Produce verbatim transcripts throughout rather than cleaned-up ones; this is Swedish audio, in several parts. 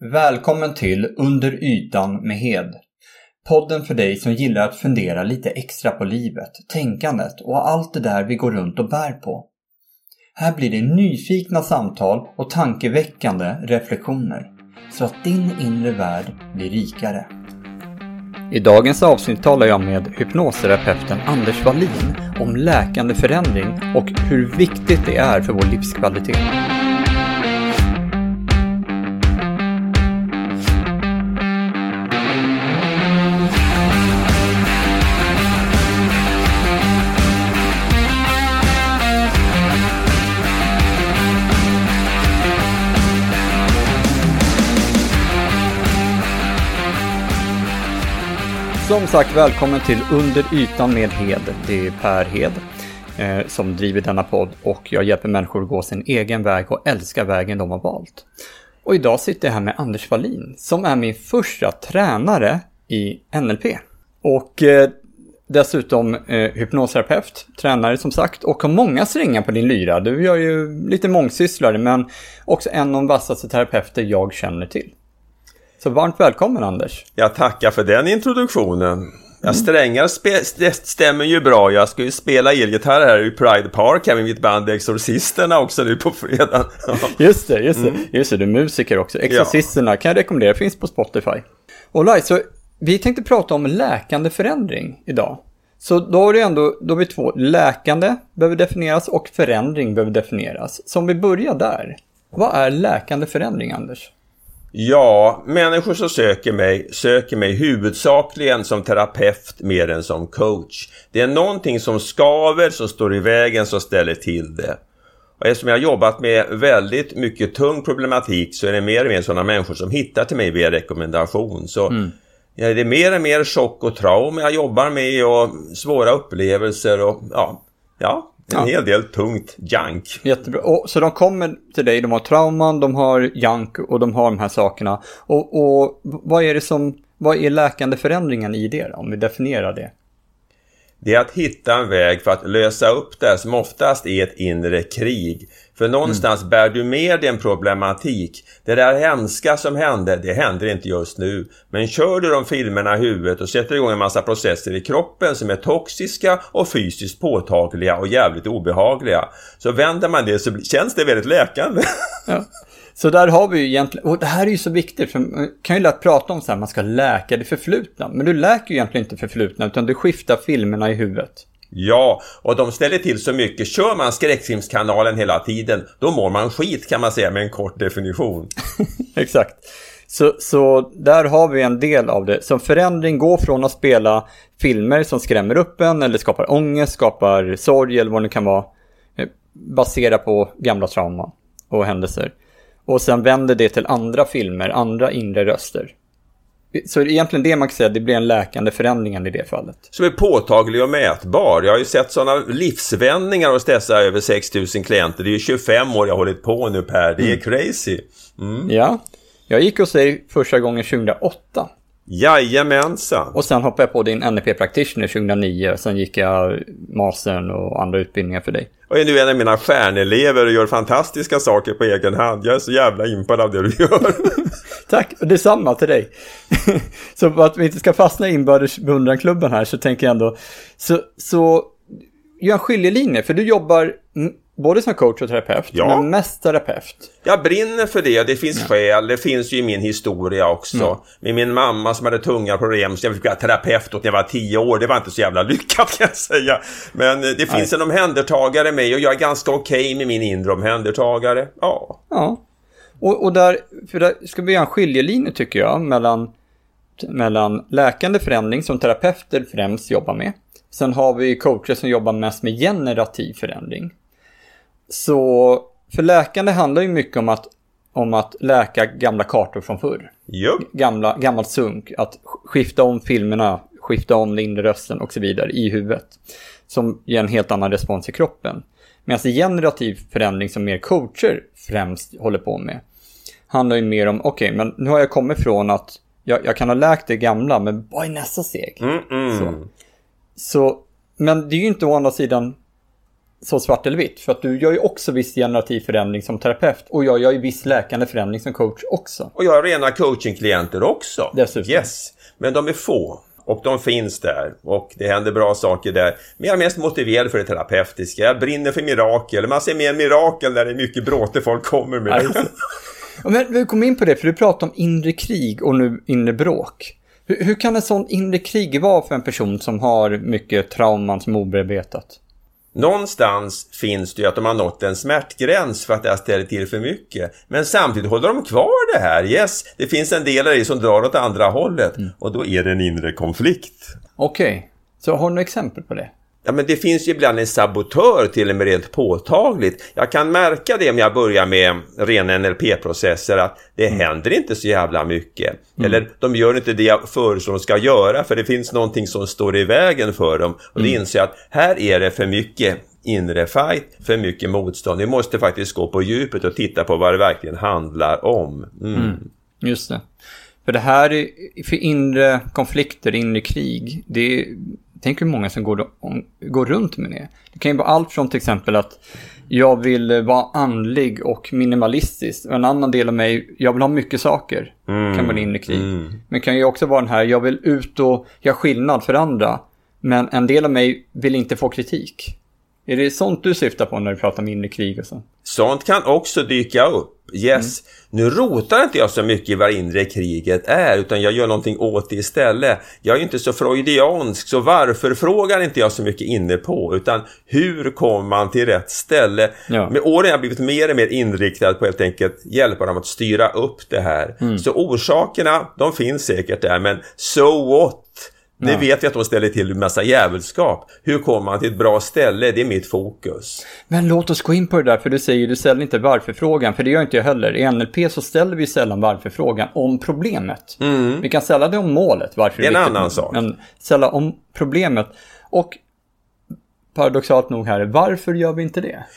Välkommen till Under ytan med Hed. Podden för dig som gillar att fundera lite extra på livet, tänkandet och allt det där vi går runt och bär på. Här blir det nyfikna samtal och tankeväckande reflektioner så att din inre värld blir rikare. I dagens avsnitt talar jag med hypnosterapeuten Anders Wallin om läkande förändring och hur viktigt det är för vår livskvalitet. Som sagt, välkommen till Under ytan med Hed. Det är Per Hed eh, som driver denna podd och jag hjälper människor att gå sin egen väg och älska vägen de har valt. Och idag sitter jag här med Anders Wallin som är min första tränare i N L P. Och eh, dessutom eh, hypnosterapeut, tränare som sagt, och har många strängar på din lyra. Du gör ju lite mångsysslare men också en av de vassaste terapeuter jag känner till. Så varmt välkommen, Anders. Jag tackar för den introduktionen. Jag strängar spe- stämmer ju bra. Jag ska ju spela elgitarr här i Pride Park här med mitt band Exorcisterna också nu på fredag. Just det, just det. Mm. Just det, du är musiker också. Exorcisterna ja. Kan jag rekommendera, finns på Spotify. All right, så vi tänkte prata om läkande förändring idag. Så då är det ändå, då är vi två. Läkande behöver definieras och förändring behöver definieras. Så om vi börjar där. Vad är läkande förändring, Anders? Ja, människor som söker mig söker mig huvudsakligen som terapeut mer än som coach. Det är någonting som skaver, som står i vägen, som ställer till det. Och eftersom jag har jobbat med väldigt mycket tung problematik så är det mer och mer sådana människor som hittar till mig via rekommendation. Så mm. ja, det är mer och mer chock och trauma jag jobbar med och svåra upplevelser och ja, ja. En ja. hel del tungt junk. Jättebra. Och, så de kommer till dig, de har trauman, de har junk och de har de här sakerna. Och, och vad är det som, vad är läkande förändringen i det då, om vi definierar det? Det är att hitta en väg för att lösa upp det som oftast är ett inre krig. För någonstans mm. bär du med din problematik. Det där hemska som hände, det händer inte just nu. Men kör du de filmerna i huvudet och sätter igång en massa processer i kroppen som är toxiska och fysiskt påtagliga och jävligt obehagliga. Så vänder man det så känns det väldigt läkande. Ja. Så där har vi ju egentligen, och det här är ju så viktigt för man kan ju lätt prata om så här, man ska läka det förflutna. Men du läker ju egentligen inte förflutna utan du skiftar filmerna i huvudet. Ja, och de ställer till så mycket. Kör man skräckfilmskanalen hela tiden, då mår man skit kan man säga med en kort definition. Exakt. Så, så där har vi en del av det. Som förändring går från att spela filmer som skrämmer upp en eller skapar ångest, skapar sorg eller vad det kan vara. Baserat på gamla trauma och händelser. Och sen vänder det till andra filmer, andra inre röster. Så egentligen det man kan säga, det blir en läkande förändring i det fallet. Som är påtaglig och mätbar. Jag har ju sett sådana livsvändningar hos dessa över sex tusen klienter. Det är ju tjugofem år jag har hållit på nu, Per. Det är mm. crazy. Mm. Ja, jag gick hos dig första gången tjugohundraåtta. Jajamensan. Och sen hoppade jag på din N L P practitioner tjugohundranio. Sen gick jag mastern och andra utbildningar för dig. Och är nu en av mina stjärnelever och gör fantastiska saker på egen hand. Jag är så jävla impad av det du gör. Tack, och detsamma till dig. Så för att vi inte ska fastna i inbördes beundranklubben här så tänker jag ändå. Så, så gör en skiljelinje, för du jobbar både som coach och terapeut, ja. Men mest terapeut. Jag brinner för det, det finns ja. skäl, det finns ju i min historia också. Mm. Med min mamma som hade tunga problem, så jag fick vara terapeut när jag var tio år, det var inte så jävla lyckat kan jag säga. Men det Nej. finns en omhändertagare med och jag är ganska okej okay med min inre omhändertagare. Ja. Ja, och, och där, för där ska vi göra en skiljelinje tycker jag, mellan, mellan läkande förändring som terapeuter främst jobbar med. Sen har vi coacher som jobbar mest med generativ förändring. Så för läkande handlar ju mycket om att, om att läka gamla kartor från förr. Yep. Gamla, gammalt sunk. Att skifta om filmerna, skifta om den inre rösten och så vidare i huvudet. Som ger en helt annan respons i kroppen. Medan generativ förändring som mer coacher främst håller på med handlar ju mer om, okej, okay, men nu har jag kommit från att jag, jag kan ha läkt det gamla, men vad är nästa steg? Mm-mm. Så. Så, men det är ju inte å andra sidan så svart eller vitt. För att du gör ju också viss generativ förändring som terapeut. Och jag gör ju viss läkande förändring som coach också. Och jag har rena coachingklienter också. Dessutom. Yes, men de är få. Och de finns där. Och det händer bra saker där. Men jag är mest motiverad för det terapeutiska. Jag brinner för mirakel. Man ser mer mirakel när det är mycket bråte folk kommer med. Alltså. Men vi kom in på det, för du pratar om inre krig och nu inre bråk. Hur, hur kan en sån inre krig vara för en person som har mycket trauman som obearbetat? Någonstans finns det ju att de har nått en smärtgräns för att det har ställt till för mycket. Men samtidigt håller de kvar det här. Yes, det finns en del av det som drar åt andra hållet. Mm. Och då är det en inre konflikt. Okej, okay. Så har du några exempel på det? Ja, men det finns ju ibland en sabotör till och med rent påtagligt. Jag kan märka det om jag börjar med rena N L P-processer att det mm. händer inte så jävla mycket. Mm. Eller de gör inte det jag föreslår de ska göra för det finns någonting som står i vägen för dem. Och mm. det inser att här är det för mycket inre fight, för mycket motstånd. Vi måste faktiskt gå på djupet och titta på vad det verkligen handlar om. Mm. Mm. Just det. För det här är för inre konflikter, inre krig, det är... Tänk hur många som går, går runt med det. Det kan ju vara allt från till exempel att jag vill vara andlig och minimalistisk. En annan del av mig, jag vill ha mycket saker. Mm, kan vara inre krig. Mm. Men det kan ju också vara den här, jag vill ut och göra skillnad för andra. Men en del av mig vill inte få kritik. Är det sånt du syftar på när du pratar om inre krig och så? Sånt kan också dyka upp. Yes, mm. nu rotar inte jag så mycket i vad inre kriget är utan jag gör någonting åt det istället. Jag är inte så freudiansk så varför frågar inte jag så mycket inne på utan hur kommer man till rätt ställe? Ja. Med åren har jag blivit mer och mer inriktad på helt enkelt hjälpa dem att styra upp det här. Mm. Så orsakerna, de finns säkert där men so what? Det ja. vet vi att de ställer till en massa jävelskap. Hur kommer man till ett bra ställe? Det är mitt fokus. Men låt oss gå in på det där, för du säger du ställer inte varför-frågan, för det gör inte jag heller. I N L P så ställer vi sällan varför-frågan om problemet. Mm. Vi kan ställa det om målet, varför det är en viktigt, annan sak. Men ställa om problemet. Och paradoxalt nog här, varför gör vi inte det?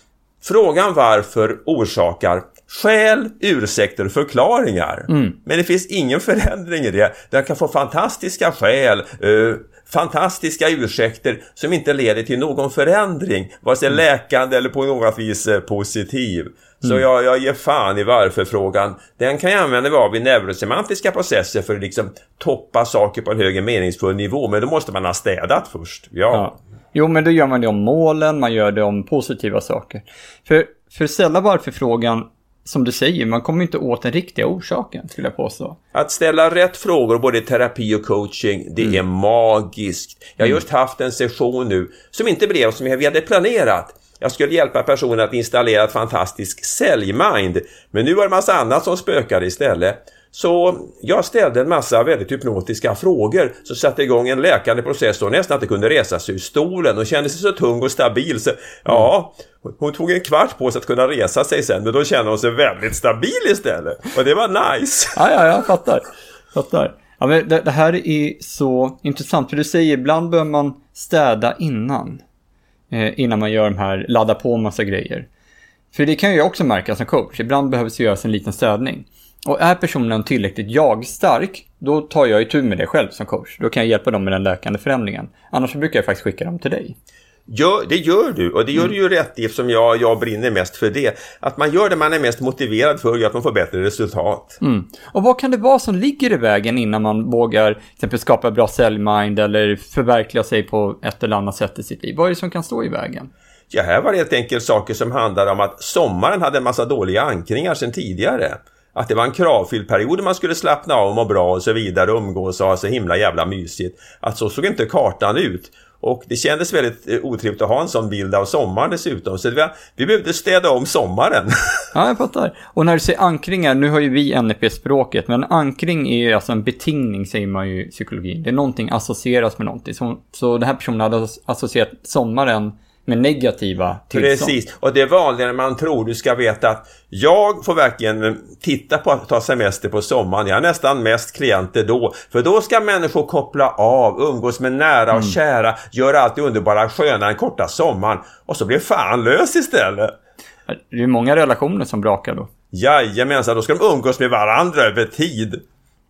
Frågan varför orsakar skäl, ursäkter och förklaringar. Mm. Men det finns ingen förändring i det. Den kan få fantastiska skäl, uh, fantastiska ursäkter som inte leder till någon förändring. Vare sig mm. läkande eller på något vis uh, positiv. Mm. Så jag, jag ger fan i varför-frågan. Den kan jag använda av i neurosemantiska processer för att liksom toppa saker på en högre meningsfull nivå. Men då måste man ha städat först. Ja. ja. Jo, men då gör man det om målen, man gör det om positiva saker. För, för ställa varför-frågan, som du säger, man kommer inte åt den riktiga orsaken, skulle jag påstå. Att ställa rätt frågor, både terapi och coaching, det mm. är magiskt. Jag har just haft en session nu som inte blev som jag hade planerat. Jag skulle hjälpa personen att installera ett fantastiskt säljmind. Men nu var det en massa annat som spökade istället. Så jag ställde en massa väldigt hypnotiska frågor som satte igång en läkande process och nästan inte kunde resa sig ur stolen och kände sig så tung och stabil. Så, ja, hon tog en kvart på sig att kunna resa sig sen, men då kände hon sig väldigt stabil istället. Och det var nice. Ja, ja, jag fattar. fattar. Ja, men det, det här är så intressant, för du säger ibland bör man städa innan. Eh, innan man gör de här, ladda på massa grejer. För det kan jag också märka som coach. Ibland behövs det göras en liten städning. Och är personen tillräckligt jag-stark, då tar jag itu med det själv som coach. Då kan jag hjälpa dem med den läkande förändringen. Annars brukar jag faktiskt skicka dem till dig. Ja, det gör du. Och det gör mm. du ju rätt i, eftersom jag, jag brinner mest för det. Att man gör det man är mest motiverad för, att man får bättre resultat. Mm. Och vad kan det vara som ligger i vägen innan man vågar till exempel skapa bra säljmind eller förverkliga sig på ett eller annat sätt i sitt liv? Vad är det som kan stå i vägen? Ja, här var det helt enkelt saker som handlar om att sommaren hade en massa dåliga ankringar sedan tidigare. Att det var en kravfylld period där man skulle slappna av och må bra och så vidare, umgås och ha så himla jävla mysigt. Att så såg inte kartan ut. Och det kändes väldigt eh, otrevligt att ha en sån bild av sommaren dessutom. Så det var, vi behövde städa om sommaren. Ja, jag fattar. Och när du säger ankringar, nu har ju vi N L P-språket, men ankring är ju alltså en betingning, säger man ju i psykologin. Det är någonting associeras med någonting. Så, så den här personen hade associerat sommaren med negativa tillstånd. Precis, och det är vanligare man tror. Du ska veta att jag får verkligen titta på att ta semester på sommaren. Jag har nästan mest klienter då. För då ska människor koppla av, umgås med nära och mm. kära, göra allt det underbara sköna en korta sommaren. Och så blir fan lös istället. Det är många relationer som brakar då. Jajamensan, då ska de umgås med varandra över tid.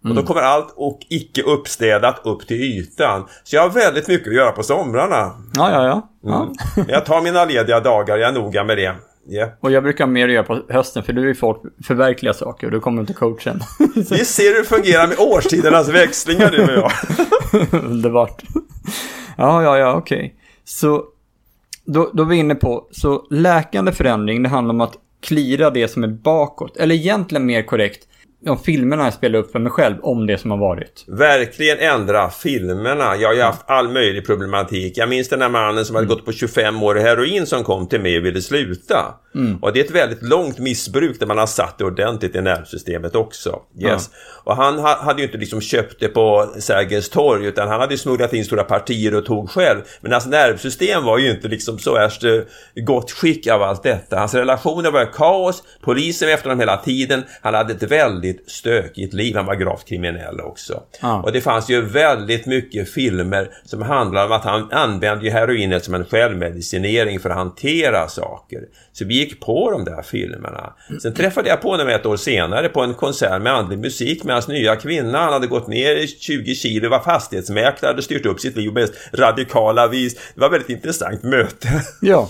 Och då kommer allt och icke uppstädat upp till ytan. Så jag har väldigt mycket att göra på somrarna. Ja, ja, ja. ja. Mm. Jag tar mina lediga dagar, jag är noga med det. Yeah. Och jag brukar mer göra på hösten, för du är folk förverkliga saker och du kommer inte coachen. Vi ser hur det fungerar med årstidernas växlingar du och jag. Underbart. Ja, ja, ja, okej. Okay. Så då, då är vi inne på, så läkande förändring, det handlar om att klira det som är bakåt. Eller egentligen mer korrekt, de filmerna jag spelar upp för mig själv om det som har varit. Verkligen ändra filmerna. Jag har ju haft all möjlig problematik. Jag minns den här mannen som hade mm. gått på tjugofem år heroin som kom till mig och ville sluta. Mm. Och det är ett väldigt långt missbruk där man har satt det ordentligt i nervsystemet också. Yes. Mm. Och han ha, hade ju inte liksom köpt det på Sergels torg, utan han hade smugglat in stora partier och tog själv. Men hans nervsystem var ju inte liksom så härst gott skick av allt detta. Hans relationer var kaos. Polisen var efter honom hela tiden. Han hade ett väldigt stökigt liv. Han var gravt kriminell också. Ah. Och det fanns ju väldigt mycket filmer som handlar om att han använde ju heroinet som en självmedicinering för att hantera saker. Så vi gick på de där filmerna. Sen träffade jag på honom ett år senare på en konsert med andlig musik med hans nya kvinna. Han hade gått ner tjugo kilo, var fastighetsmäklare, hade styrt upp sitt liv med radikala vis. Det var ett väldigt intressant möte. Ja,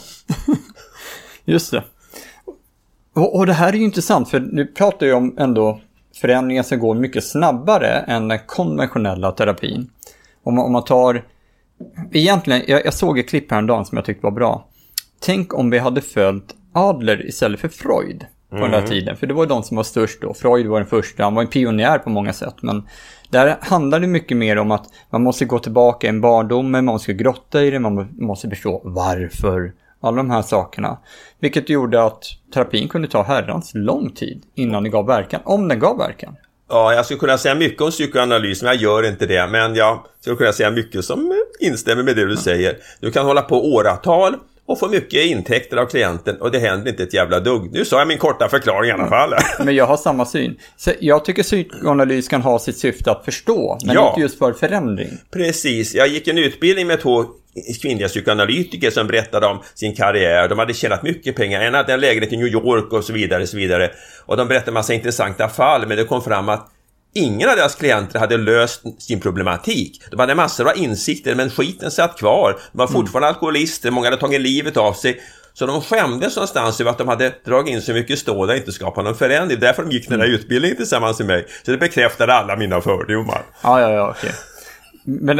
just det. Och, och det här är ju intressant, för nu pratar jag om ändå förändringar som går mycket snabbare än den konventionella terapin. Om man, om man tar... Egentligen, jag, jag såg ett klipp här en dag som jag tyckte var bra. Tänk om vi hade följt Adler istället för Freud på mm. den där tiden. För det var de som var störst då. Freud var den första, han var en pionjär på många sätt. Men där handlar det mycket mer om att man måste gå tillbaka i en barndom, man måste grotta i det, man måste förstå varför. Alla de här sakerna. Vilket gjorde att terapin kunde ta herrans lång tid innan det gav verkan. Om den gav verkan. Ja, jag skulle kunna säga mycket om psykoanalys, men jag gör inte det. Men jag skulle kunna säga mycket som instämmer med det du säger. Du kan hålla på åratal och få mycket intäkter av klienten, och det händer inte ett jävla dugg. Nu sa jag min korta förklaring i alla fall. Men jag har samma syn. Så jag tycker psykoanalys kan ha sitt syfte att förstå, men ja. Inte just för förändring. Precis. Jag gick en utbildning med två kvinnliga psykoanalytiker som berättade om sin karriär. De hade tjänat mycket pengar. En hade en lägenhet i New York och så vidare, och så vidare. Och de berättade en massa intressanta fall, men det kom fram att ingen av deras klienter hade löst sin problematik. De hade massor av insikter, men skiten satt kvar. De var fortfarande mm. alkoholister, många hade tagit livet av sig. Så de skämdes någonstans över att de hade dragit in så mycket stål och inte skapat någon förändring. Därför de gick den här mm. utbildningen tillsammans med mig. Så det bekräftade alla mina fördomar. Ja, ja, ja, okej. Men,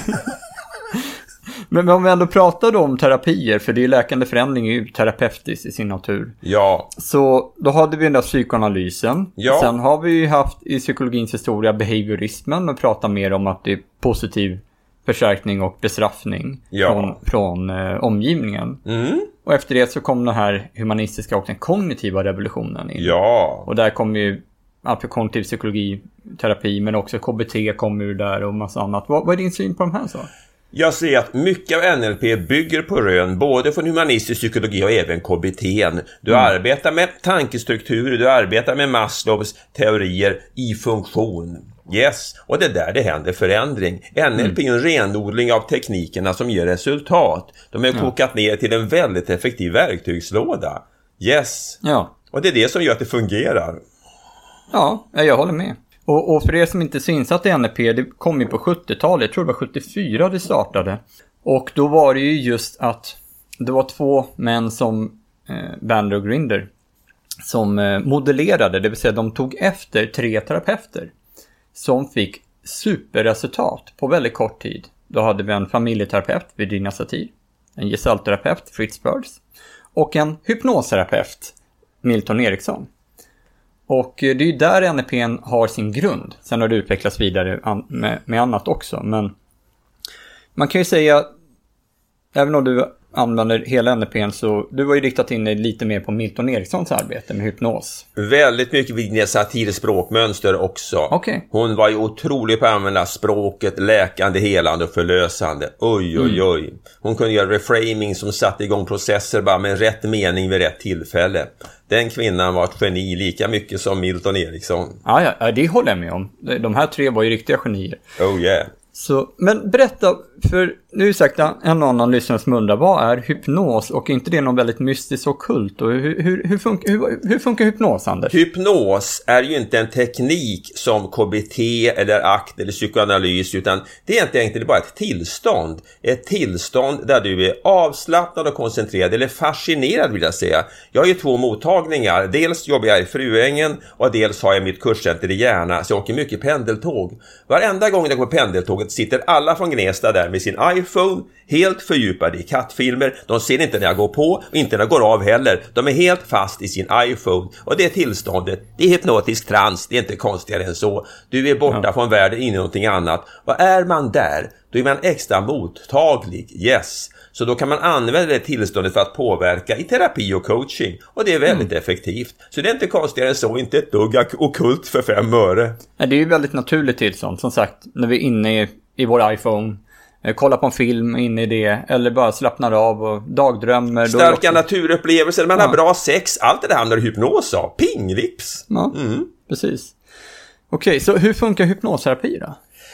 men om vi ändå pratar då om terapier, för det är läkande förändring är ju terapeutiskt i sin natur. Ja. Så då hade vi den där psykoanalysen. Ja. Sen har vi ju haft i psykologins historia behaviorismen, och pratar mer om att det är positiv förstärkning och bestraffning ja. från, från eh, omgivningen. Mm. Och efter det så kom den här humanistiska och den kognitiva revolutionen in. Ja. Och där kom ju allt för kognitiv psykologi, terapi, men också K B T kom ur där och massa annat. Vad, vad är din syn på de här så? Jag ser att mycket av N L P bygger på rön, både från humanistisk psykologi och även K B T. Du mm. arbetar med tankestrukturer, du arbetar med Maslows teorier i funktion. Yes, och det är där det händer förändring. N L P är en renodling av teknikerna som ger resultat. De är kokat ner till en väldigt effektiv verktygslåda. Yes. Ja. Och det är det som gör att det fungerar. Ja, jag håller med. Och, och för er som inte är så insatt i N L P, det kom ju på sjuttiotalet, jag tror det var sjuttiofyra det startade. Och då var det ju just att det var två män som eh, Bandler och Grinder som eh, modellerade, det vill säga de tog efter tre terapeuter som fick superresultat på väldigt kort tid. Då hade vi en familjeterapeut, Virginia Satir, en gestaltterapeut, Fritz Perls, och en hypnosterapeut, Milton Eriksson. Och det är ju där N L P har sin grund. Sen har det utvecklats vidare med, med annat också. Men man kan ju säga, även om du använder hela N L P, så du var ju riktat in dig lite mer på Milton Erikssons arbete med hypnos. Väldigt mycket vid Satirs språkmönster också. Okay. Hon var ju otrolig på att använda språket, läkande, helande och förlösande. Oj, oj, oj. Mm. Hon kunde göra reframing som satte igång processer bara med rätt mening vid rätt tillfälle. Den kvinnan var ett geni lika mycket som Milton Eriksson. Ja, ja, det håller jag med om. De här tre var ju riktiga genier. Oh yeah. Så, men berätta, för nu är sagt en annan lyssnare som undrar, vad är hypnos? Och är inte det någon väldigt mystisk och kult? Och hur, hur, hur, funkar, hur, hur funkar hypnos, Anders? Hypnos är ju inte en teknik som K B T eller akt eller psykoanalys, utan det är inte enkelt bara ett tillstånd. Ett tillstånd där du är avslappnad och koncentrerad, eller fascinerad vill jag säga. Jag har ju två mottagningar. Dels jobbar jag i Fruängen och dels har jag mitt kurscenter i Järna, så jag åker mycket pendeltåg. Varenda gång jag går på pendeltåget sitter alla från Gnesta där med sin iPhone, helt fördjupade i kattfilmer. De ser inte när jag går på och inte när jag går av heller. De är helt fast i sin iPhone. Och det tillståndet, det är hypnotisk trans. Det är inte konstigare än så. Du är borta ja. från världen in i någonting annat. Och är man där, då är man extra mottaglig. Yes. Så då kan man använda det tillståndet för att påverka i terapi och coaching. Och det är väldigt mm. effektivt. Så det är inte konstigare än så, inte ett dugg okult för fem öre. Det är ju väldigt naturligt tillstånd. Som sagt, när vi är inne i, i vår iPhone, kolla på en film inne i det, eller bara slappnar av och dagdrömmer. Starka också... naturupplevelser, man ja. har bra sex, allt det där handlar hypnos av. Pingvips! Ja, mm. precis. Okej, okay, så hur funkar hypnosterapi då?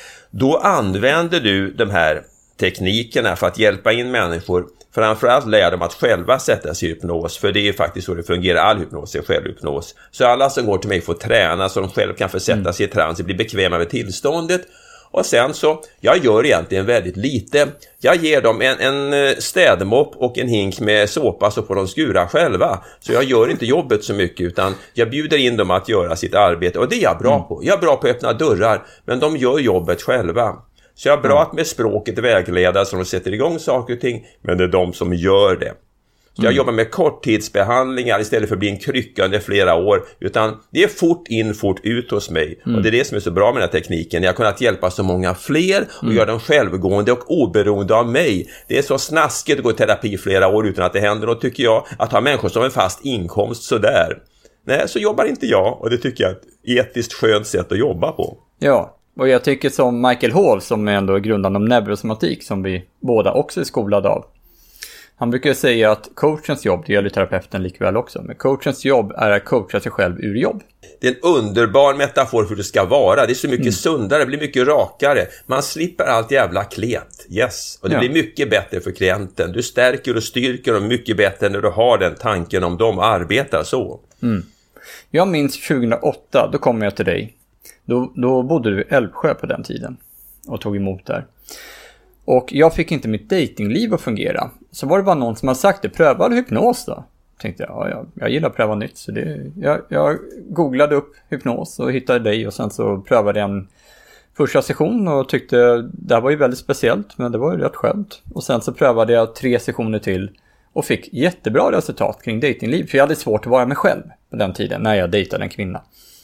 Då använder du de här teknikerna för att hjälpa in människor. Framförallt lär dem att själva sätta sig i hypnos, för det är faktiskt så det fungerar. All hypnos är självhypnos. Så alla som går till mig får träna så de själv kan försätta mm. sig i trans och bli bekväma med tillståndet. Och sen så, jag gör egentligen väldigt lite. Jag ger dem en, en städmopp och en hink med såpa så får de skura själva. Så jag gör inte jobbet så mycket, utan jag bjuder in dem att göra sitt arbete. Och det är jag bra mm. på. Jag är bra på att öppna dörrar, men de gör jobbet själva. Så jag är bra att med språket vägleda så de sätter igång saker och ting, men det är de som gör det. Så jag mm. jobbar med korttidsbehandlingar istället för att bli en krycka under flera år. Utan det är fort in, fort ut hos mig. Mm. Och det är det som är så bra med den här tekniken. Jag har kunnat hjälpa så många fler och mm. göra dem självgående och oberoende av mig. Det är så snaskigt att gå i terapi flera år utan att det händer något, tycker jag. Att ha människor som en fast inkomst sådär. Nej, så jobbar inte jag. Och det tycker jag är ett etiskt skönt sätt att jobba på. Ja. Och jag tycker som Michael Hall, som är ändå grundaren om neurosomatik, som vi båda också är skolade av. Han brukar säga att coachens jobb, det gäller terapeuten likväl också, men coachens jobb är att coacha sig själv ur jobb. Det är en underbar metafor för hur det ska vara. Det är så mycket mm. sundare, det blir mycket rakare. Man slipper allt jävla klet. Yes. Och det ja. blir mycket bättre för klienten. Du stärker och styrker dem mycket bättre när du har den tanken om de arbetar så. Mm. Jag minns tjugohundraåtta, då kom jag till dig. Då, då bodde du i Älvsjö på den tiden och tog emot där. Och jag fick inte mitt datingliv att fungera. Så var det bara någon som hade sagt det, pröva hypnos då. Tänkte jag, ja, jag, jag gillar att pröva nytt. Så det, jag, jag googlade upp hypnos och hittade dig och sen så prövade jag en första session och tyckte det här var ju väldigt speciellt, men det var ju rätt skönt. Och sen så prövade jag tre sessioner till och fick jättebra resultat kring datingliv. För jag hade svårt att vara mig själv på den tiden när jag dejtade en kvinna.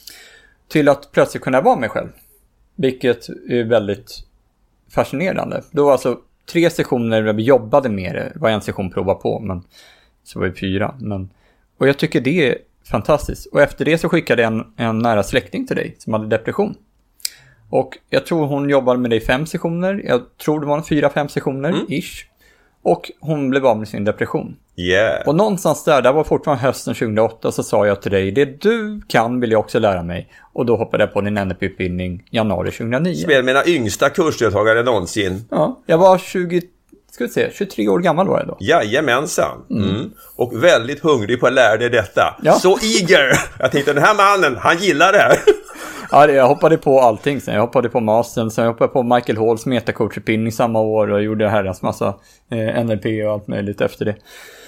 Till att plötsligt kunna vara mig själv. Vilket är väldigt fascinerande. Då var alltså tre sessioner där vi jobbade med det. Det var en session prova på, men så var det fyra. Men, och jag tycker det är fantastiskt. Och efter det så skickade jag en, en nära släkting till dig som hade depression. Och jag tror hon jobbade med dig fem sessioner. Jag tror det var en fyra, fem sessioner, mm. ish. Och hon blev av med sin depression. Yeah. Och någonstans där, där var fortfarande hösten tjugohundraåtta, så sa jag till dig, det du kan vill jag också lära mig. Och då hoppade jag på din N L P-utbildning januari tjugohundranio. Som är mina yngsta kursdeltagare någonsin. Ja, jag var tjugo, ska vi se, tjugotre år gammal var jag då. Jajamensan. Mm. Mm. Och väldigt hungrig på att lära dig detta. Ja. Så eager! Jag tänkte, den här mannen, han gillar det här. Ja, jag hoppade på allting sen. Jag hoppade på mastern, sen jag hoppade på Michael Halls metacoachutbildning samma år och gjorde herrans massa eh, N L P och allt möjligt efter det.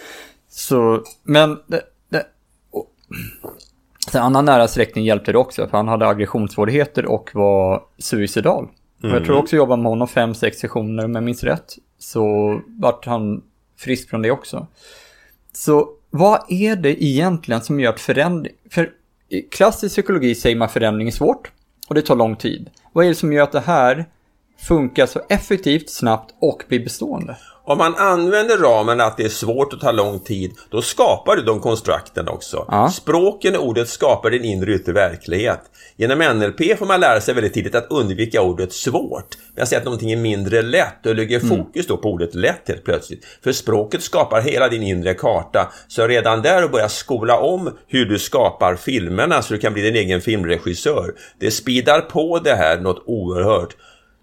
Så, men det, det, och, en annan nära släkting hjälpte det också, för han hade aggressionssvårigheter och var suicidal. Mm. Och jag tror också jobbade med honom fem, sex sessioner, om jag minns rätt. Så vart han frisk från det också. Så vad är det egentligen som gör att förändring... För i klassisk psykologi säger man förändring är svårt och det tar lång tid. Vad är det som gör att det här funkar så effektivt, snabbt och blir bestående? Om man använder ramen att det är svårt att ta lång tid, då skapar du de konstrukten också. Ja. Språken och ordet skapar din inre yttre verklighet. Genom N L P får man lära sig väldigt tidigt att undvika ordet svårt. Men jag säger att någonting är mindre lätt och lägger fokus då på ordet lätt helt plötsligt. För språket skapar hela din inre karta. Så redan där att börja skola om hur du skapar filmerna så du kan bli din egen filmregissör. Det speedar på det här något oerhört.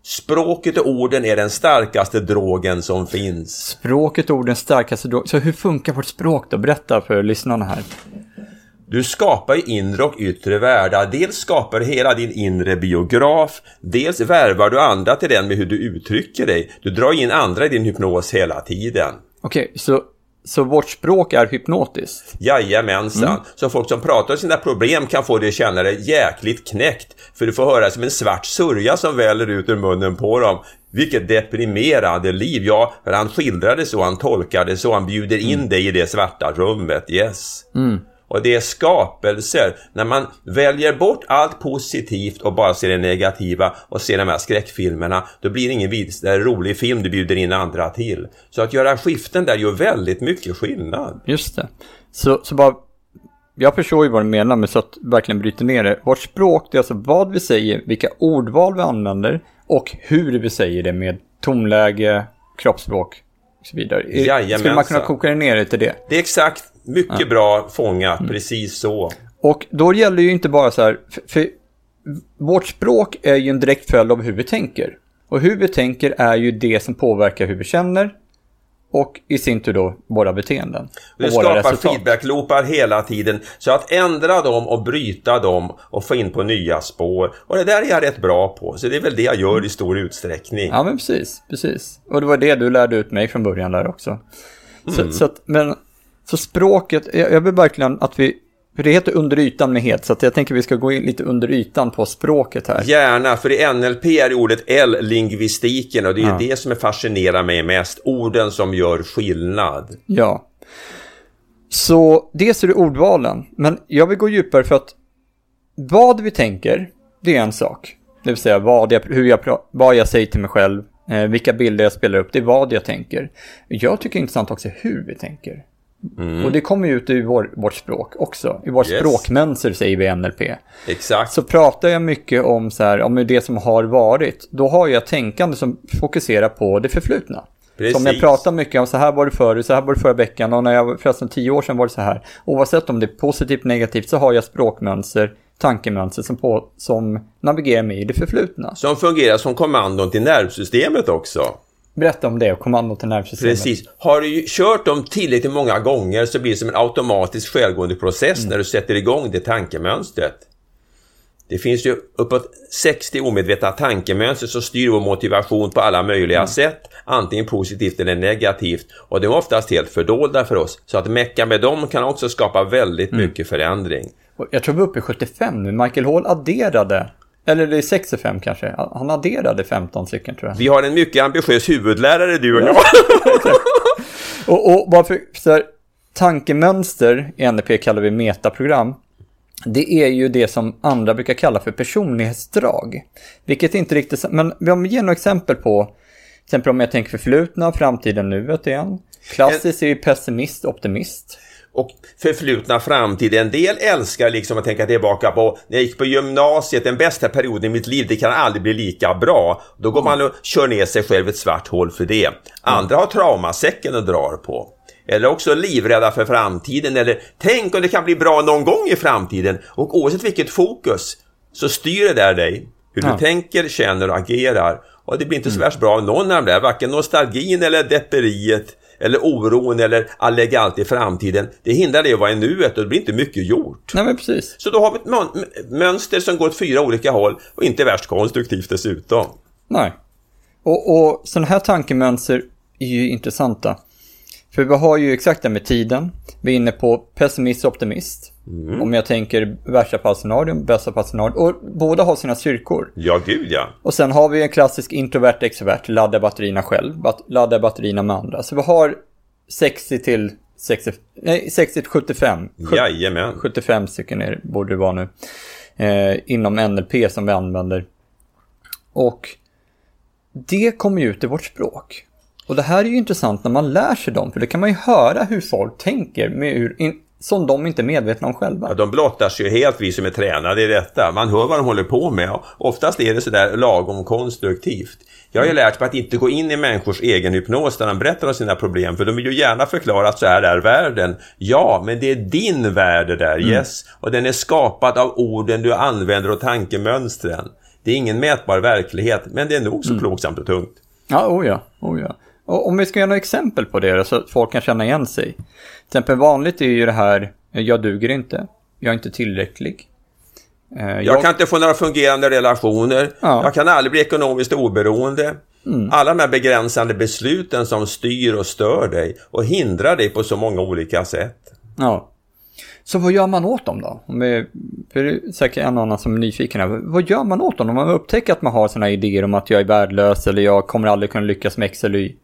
Språket och orden är den starkaste drogen som finns. Språket och orden starkaste drogen. Så hur funkar vårt språk då? Berätta för lyssnarna här. Du skapar ju inre och yttre världar. Dels skapar du hela din inre biograf. Dels värvar du andra till den med hur du uttrycker dig. Du drar in andra i din hypnos hela tiden. Okej, okay, så, så vårt språk är hypnotiskt? Jajamensan. Mm. Så folk som pratar om sina problem kan få dig att känna dig jäkligt knäckt. För du får höra som en svart sörja som väller ut ur munnen på dem. Vilket deprimerande liv. Ja, för han skildrade så, han tolkade så, han bjuder in mm. dig i det svarta rummet. Yes. Mm. Och det är skapelser. När man väljer bort allt positivt och bara ser det negativa och ser de här skräckfilmerna, då blir det ingen vidare rolig film, du bjuder in andra till. Så att göra skiften där gör väldigt mycket skillnad. Just det. Så, så bara, jag förstår ju vad du menar med så att verkligen bryta ner det. Vårt språk, det är alltså vad vi säger, vilka ordval vi använder och hur vi säger det med tonläge, kroppsspråk och så vidare. Jajamensan. Skulle man kunna koka ner det till det? Det är exakt. Mycket ja. bra fångat, mm. precis så. Och då gäller ju inte bara så här, för, för vårt språk är ju en direkt följd av hur vi tänker. Och hur vi tänker är ju det som påverkar hur vi känner och i sin tur då våra beteenden. Det skapar feedback-loopar hela tiden, så att ändra dem och bryta dem och få in på nya spår. Och det där är jag rätt bra på, så det är väl det jag gör i stor utsträckning. Ja, men precis, precis. Och det var det du lärde ut mig från början där också. Mm. Så, så att, men... Så språket, jag vill verkligen att vi, för det heter under ytan med het, så att jag tänker att vi ska gå in lite under ytan på språket här. Gärna, för i N L P är ordet L-lingvistiken och det är ja. det som fascinerar mig mest, orden som gör skillnad. Ja, så det är det ordvalen, men jag vill gå djupare för att vad vi tänker, det är en sak. Det vill säga vad jag, hur jag, vad jag säger till mig själv, eh, vilka bilder jag spelar upp, det är vad jag tänker. Jag tycker det är intressant också hur vi tänker. Mm. Och det kommer ju ut i vår, vårt språk också. I vårt yes. språkmönster säger vi N L P. Exakt. Så pratar jag mycket om, så här, om det som har varit. Då har jag tänkande som fokuserar på det förflutna. Precis. Som jag pratar mycket om, så här var det förr, så här var det förra veckan. Och när jag förresten tio år sedan var det så här. Oavsett om det är positivt eller negativt så har jag språkmönster, tankemönster som, på, som navigerar mig i det förflutna. Som fungerar som kommandon till nervsystemet också. Berätta om det och kommando till nervsystemet. Precis. Har du ju kört dem tillräckligt många gånger så blir det som en automatisk självgående process mm. när du sätter igång det tankemönstret. Det finns ju uppåt sextio omedvetna tankemönster som styr vår motivation på alla möjliga mm. sätt, antingen positivt eller negativt. Och de är oftast helt fördolda för oss. Så att mecka med dem kan också skapa väldigt mm. mycket förändring. Jag tror vi är uppe i sjuttiofem nu. Michael Hall adderade... Eller det är sextiofem kanske. Han adderade femton stycken tror jag. Vi har en mycket ambitiös huvudlärare, du och jag. och, och varför, så här, tankemönster i N L P kallar vi metaprogram. Det är ju det som andra brukar kalla för personlighetsdrag. Vilket inte riktigt... Men vi ger några exempel på... Till exempel om jag tänker förflutna, framtiden, nuet igen. Klassiskt är ju pessimist, optimist. Och förflutna framtid. En del älskar liksom att tänka tillbaka på när jag gick på gymnasiet, den bästa perioden i mitt liv, det kan aldrig bli lika bra. Då går man och kör ner sig själv ett svart hål för det. Andra har traumasäcken och drar på. Eller också livrädda för framtiden. Eller tänk om det kan bli bra någon gång i framtiden. Och oavsett vilket fokus så styr det där dig. Hur ja. du tänker, känner och agerar. Och det blir inte så värst bra av någon av det. Varken nostalgin eller depperiet. Eller oron eller att lägga allt i framtiden. Det hindrar det att vara i nuet och det blir inte mycket gjort. Nej, men precis. Så då har vi ett mön- mönster som går åt fyra olika håll och inte värst konstruktivt dessutom. Nej. Och, och sådana här tankemönster är ju intressanta. För vi har ju exakt det med tiden. Vi är inne på pessimist och optimist. Mm. Om jag tänker värsta fallscenarium, bästa fallscenarium. Och båda har sina styrkor. Ja, gud ja. Och sen har vi en klassisk introvert, extrovert. Ladda batterierna själv. Bat- ladda batterierna med andra. Så vi har sextio till sextio, nej, sextio till sjuttiofem. Jajamän. sjuttiofem stycken är, borde det vara nu. Eh, inom N L P som vi använder. Och det kommer ju ut i vårt språk. Och det här är ju intressant när man lär sig dem. För det kan man ju höra hur folk tänker. Med hur in, som de inte är medvetna om själva. Ja, de blottar sig ju helt, vi som är tränade i detta. Man hör vad de håller på med. Och oftast är det så där lagom konstruktivt. Jag har ju lärt mig att inte gå in i människors egen hypnos när de berättar om sina problem. För de vill ju gärna förklara att så här är världen. Ja, men det är din värld där, mm. yes. Och den är skapad av orden du använder och tankemönstren. Det är ingen mätbar verklighet, men det är nog så mm. plågsamt och tungt. Ja, oh ja, oh ja. Och om vi ska göra några exempel på det så att folk kan känna igen sig. Till exempel vanligt är ju det här, jag duger inte, jag är inte tillräcklig. Jag, jag kan inte få några fungerande relationer. Ja. Jag kan aldrig bli ekonomiskt oberoende. Mm. Alla de här begränsande besluten som styr och stör dig och hindrar dig på så många olika sätt. Ja. Så vad gör man åt dem då? Om vi, för det är säkert en annan som är nyfiken här. Vad gör man åt dem om man upptäcker att man har såna idéer om att jag är värdelös eller jag kommer aldrig kunna lyckas med X eller Y?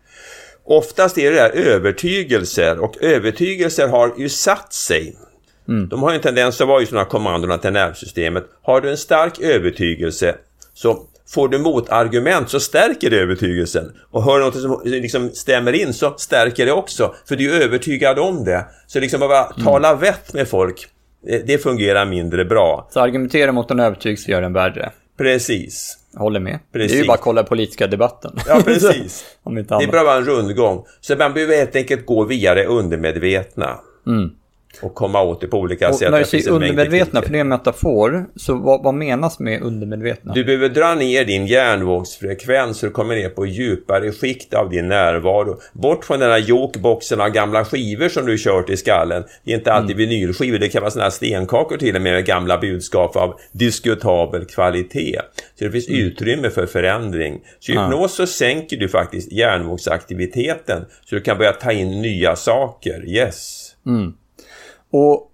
Oftast är det där övertygelser, och övertygelser har ju satt sig. Mm. De har ju en tendens att vara i sådana kommandona till nervsystemet. Har du en stark övertygelse så får du motargument, så stärker det övertygelsen. Och hör något som liksom stämmer in så stärker det också. För du är övertygad om det. Så liksom bara mm. tala vett med folk, det fungerar mindre bra. Så argumentera mot en övertygelse gör den värre. Precis. Jag håller med. Precis. Det är ju bara att kolla politiska debatten. Ja, precis. Om inte det är bara en rundgång. Så man behöver helt enkelt gå via det undermedvetna. Mm. Och komma åt det på olika och sätt. När du säger undermedvetna, för det är en metafor, så vad, vad menas med undermedvetna? Du behöver dra ner din hjärnvågsfrekvens så du kommer ner på djupare skikt av din närvaro. Bort från den här jokeboxen av gamla skivor som du kört i skallen. Det är inte alltid mm. vinylskivor, det kan vara såna här stenkakor till och med, med gamla budskap av diskutabel kvalitet. Så det finns mm. utrymme för förändring. Så i hypnos så sänker du faktiskt hjärnvågsaktiviteten så du kan börja ta in nya saker. Yes. Mm. Och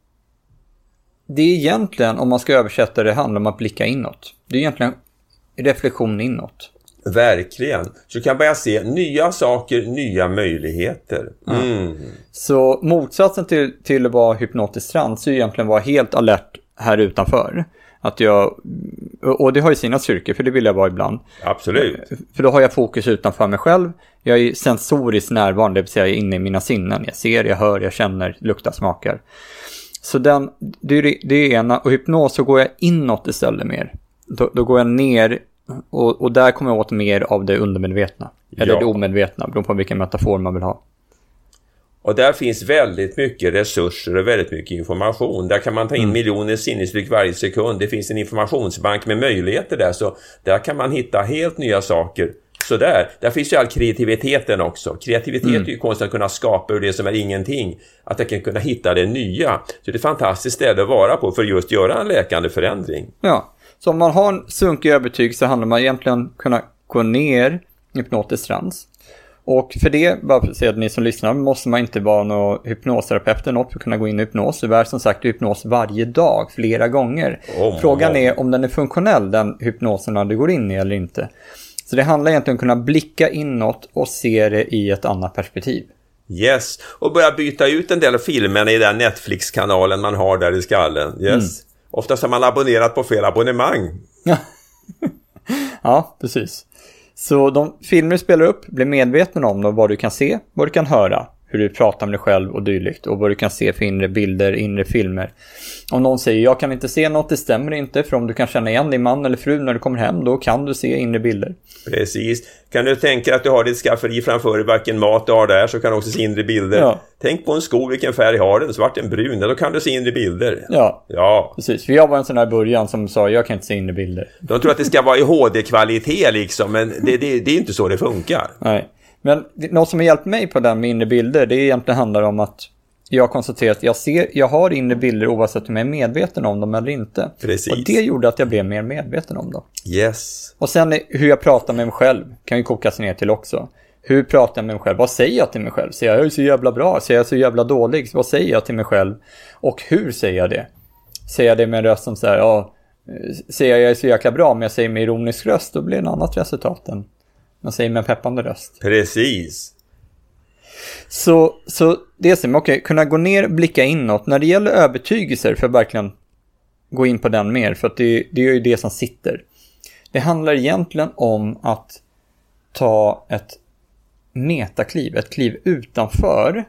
det är egentligen, om man ska översätta det, handlar om att blicka inåt. Det är egentligen reflektion inåt. Verkligen. Så du kan börja se nya saker, nya möjligheter. Mm. Mm. Så motsatsen till, till att vara hypnotisk trans är egentligen vara helt alert här utanför. Att jag, och det har ju sina styrkor, för det vill jag vara ibland. Absolut. För då har jag fokus utanför mig själv. Jag är sensoriskt närvarande, det vill säga jag är inne i mina sinnen. Jag ser, jag hör, jag känner, luktar, smakar. Så den, det är det ena. Och hypnos så går jag inåt istället mer. Då, då går jag ner och, och där kommer jag åt mer av det undermedvetna. Eller ja. det omedvetna, beroende på vilken metafor man vill ha. Och där finns väldigt mycket resurser och väldigt mycket information. Där kan man ta in mm. miljoner sinneslyck varje sekund. Det finns en informationsbank med möjligheter där. Så där kan man hitta helt nya saker. Så där, där finns ju all kreativiteten också. Kreativitet mm. är ju konsten att kunna skapa ur det som är ingenting. Att jag kan kunna hitta det nya. Så det är ett fantastiskt ställe att vara på för just göra en läkande förändring. Ja, så om man har en sunkig övertyg så handlar man egentligen kunna gå ner i hypnotisk trans. Och för det, bara för att säga att ni som lyssnar, måste man inte vara någon hypnosterapeut eller något för att kunna gå in i hypnos. Det är som sagt hypnos varje dag, flera gånger. Oh, Frågan är om den är funktionell, den hypnosen du går in i eller inte. Så det handlar egentligen om att kunna blicka inåt och se det i ett annat perspektiv. Yes, och börja byta ut en del av filmerna i den Netflix-kanalen man har där i skallen. Yes, mm. Oftast har man abonnerat på fel abonnemang. Ja, precis. Så de filmer du spelar upp, blir medveten om då, vad du kan se, vad du kan höra, hur du pratar med dig själv och dylikt, och vad du kan se för inre bilder, inre filmer. Om någon säger, jag kan inte se något, det stämmer inte, för om du kan känna igen din man eller fru när du kommer hem, då kan du se inre bilder. Precis. Kan du tänka att du har ditt skafferi framför dig, varken mat du har där, så kan du också se inre bilder. Ja. Tänk på en sko, vilken färg har den, svart en brun, då kan du se inre bilder. Ja, ja. Precis. För jag var en sån här början som sa, jag kan inte se inre bilder. De tror att det ska vara i H D-kvalitet liksom, men det, det, det är inte så det funkar. Nej. Men något som har hjälpt mig på den med inre bilder, det egentligen handlar om att jag konstaterar att jag, ser, jag har inre bilder oavsett om jag är medveten om dem eller inte. Precis. Och det gjorde att jag blev mer medveten om dem. Yes. Och sen hur jag pratar med mig själv kan ju kokas ner till också. Hur pratar jag med mig själv? Vad säger jag till mig själv? Säger jag, jag är så jävla bra? Säger jag så jävla dålig? Vad säger jag till mig själv? Och hur säger jag det? Säger jag det med en röst som säger, ja, säger jag, jag är så jäkla bra, men jag säger med ironisk röst, då blir det en annat resultat än man säger med en peppande röst. Precis. Så, så det är som, okej, okay, kunna gå ner och blicka inåt. När det gäller övertygelser, för att verkligen gå in på den mer, för att det, det är ju det som sitter. Det handlar egentligen om att ta ett metakliv, ett kliv utanför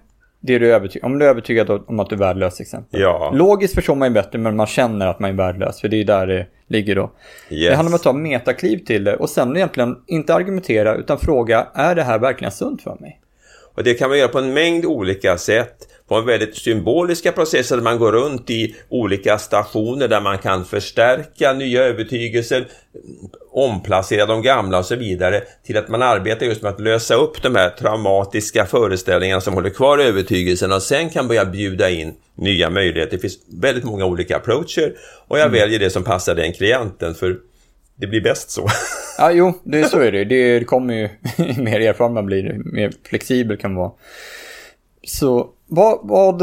det är du övertygad, om du är övertygad om att du är värdelös exempel. Ja. Logiskt förstår man ju bättre, men man känner att man är värdelös, för det är där det ligger då. Yes. Det handlar om att ta metakliv till det och sen egentligen inte argumentera utan fråga, är det här verkligen sunt för mig? Och det kan man göra på en mängd olika sätt. På en väldigt symboliska processer där man går runt i olika stationer där man kan förstärka nya övertygelser, omplacera de gamla och så vidare, till att man arbetar just med att lösa upp de här traumatiska föreställningarna som håller kvar övertygelsen och sen kan börja bjuda in nya möjligheter. Det finns väldigt många olika approacher och jag mm. väljer det som passar den klienten, för det blir bäst så. Ja, jo, det är så är det. Det kommer ju mer erfaren man blir, mer flexibel kan man vara. Så vad, vad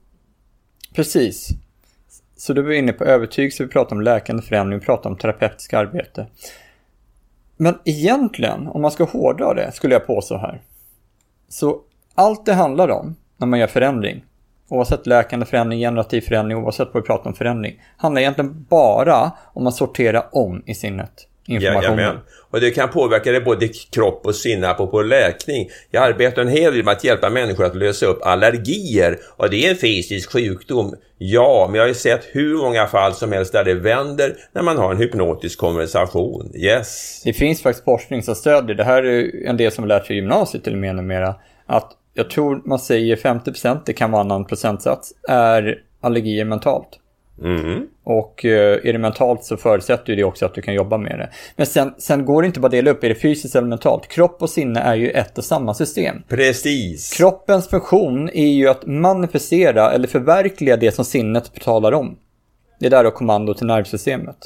precis. Så du var inne på övertygelse, vi pratar om läkande förändring, vi pratar om terapeutiskt arbete. Men egentligen, om man ska hårdra det, skulle jag påstå här. Så allt det handlar om när man gör förändring, oavsett läkande förändring, generativ förändring, oavsett vad vi pratar om förändring, handlar egentligen bara om att sortera om i sinnet. Informationen. Jajamän. Och det kan påverka det både kropp och sinne på, på läkning. Jag arbetar en hel del med att hjälpa människor att lösa upp allergier. Och det är en fysisk sjukdom. Ja, men jag har ju sett hur många fall som helst där det vänder när man har en hypnotisk konversation. Yes. Det finns faktiskt forskning som stödjer. Det här är en del som har lärt sig i gymnasiet till och med numera. Att jag tror man säger femtio procent, det kan vara en annan procentsats, är allergier mentalt. Mm. Och eh, är det mentalt så förutsätter det också att du kan jobba med det. Men sen, sen går det inte bara att dela upp, är det fysiskt eller mentalt. Kropp och sinne är ju ett och samma system. Precis. Kroppens funktion är ju att manifestera eller förverkliga det som sinnet talar om. Det är där då kommando till nervsystemet.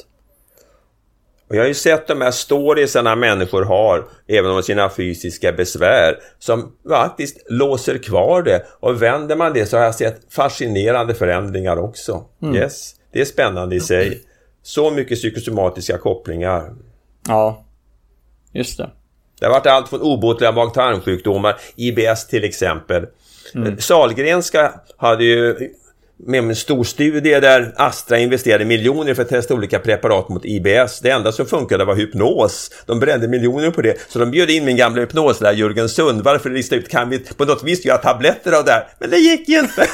Och jag har ju sett de här storiesarna människor har, även om sina fysiska besvär, som faktiskt låser kvar det. Och vänder man det så har jag sett fascinerande förändringar också. Mm. Yes, det är spännande i sig. Så mycket psykosomatiska kopplingar. Ja, just det. Det har varit allt från obotliga mag-tarmsjukdomar, I B S till exempel. Mm. Sahlgrenska hade ju med en stor studie där Astra investerade miljoner för att testa olika preparat mot I B S. Det enda som funkade var hypnos. De brände miljoner på det. Så de bjöd in min gamla hypnos där, Jörgen Sundvall, för att lista ut, kan vi på något vis göra tabletter av det här? Men det gick inte.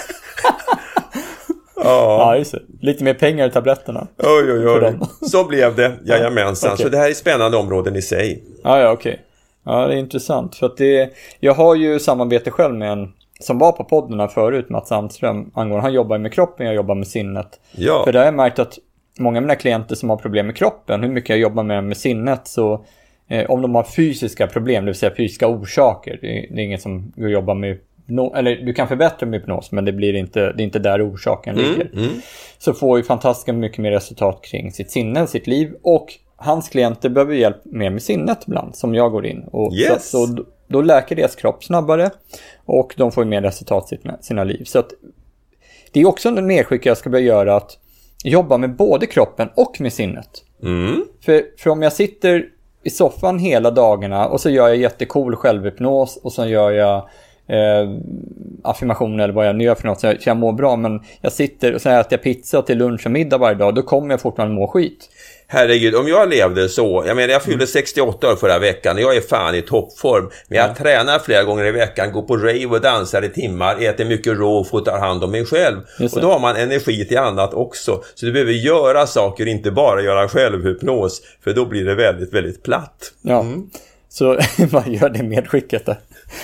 Ja, ja, just det. Lite mer pengar i tabletterna. Oj, oj, oj. Så blev det, jajamensan. Okay. Så det här är spännande områden i sig. Ja, ja, okej. Okay. Ja, det är intressant. För att det, jag har ju samarbete själv med en som var på podden här förut, Mats Sandström, angående, han jobbar med kroppen, jag jobbar med sinnet. Ja. För där har jag märkt att många av mina klienter som har problem med kroppen, hur mycket jag jobbar med med sinnet, så eh, om de har fysiska problem, det vill säga fysiska orsaker, det är, det är ingen som går jobba med no, eller du kan förbättra med hypnos, men det blir inte, det är inte där orsaken mm, ligger. Mm. Så får ju fantastiskt mycket mer resultat kring sitt sinne, sitt liv, och hans klienter behöver hjälp med med sinnet ibland, som jag går in. Och yes. så, så då läker deras kropp snabbare och de får mer resultat i sina, sina liv. Så att det är också en medskick jag ska börja göra, att jobba med både kroppen och med sinnet. Mm. För, för om jag sitter i soffan hela dagarna och så gör jag jättecool självhypnos och så gör jag eh, affirmationer eller vad jag nu gör för något så jag, så jag mår bra, men jag sitter och så äter jag pizza till lunch och middag varje dag, då kommer jag fortfarande må skit. Herregud, om jag levde så, jag menar jag fyllde sextioåtta år förra veckan och jag är fan i toppform, men jag ja. tränar flera gånger i veckan, går på rave och dansar i timmar, äter mycket raw och tar hand om mig själv. Och då har man energi till annat också, så du behöver göra saker, inte bara göra självhypnos, för då blir det väldigt, väldigt platt. Ja, mm. Så vad gör det medskicket där?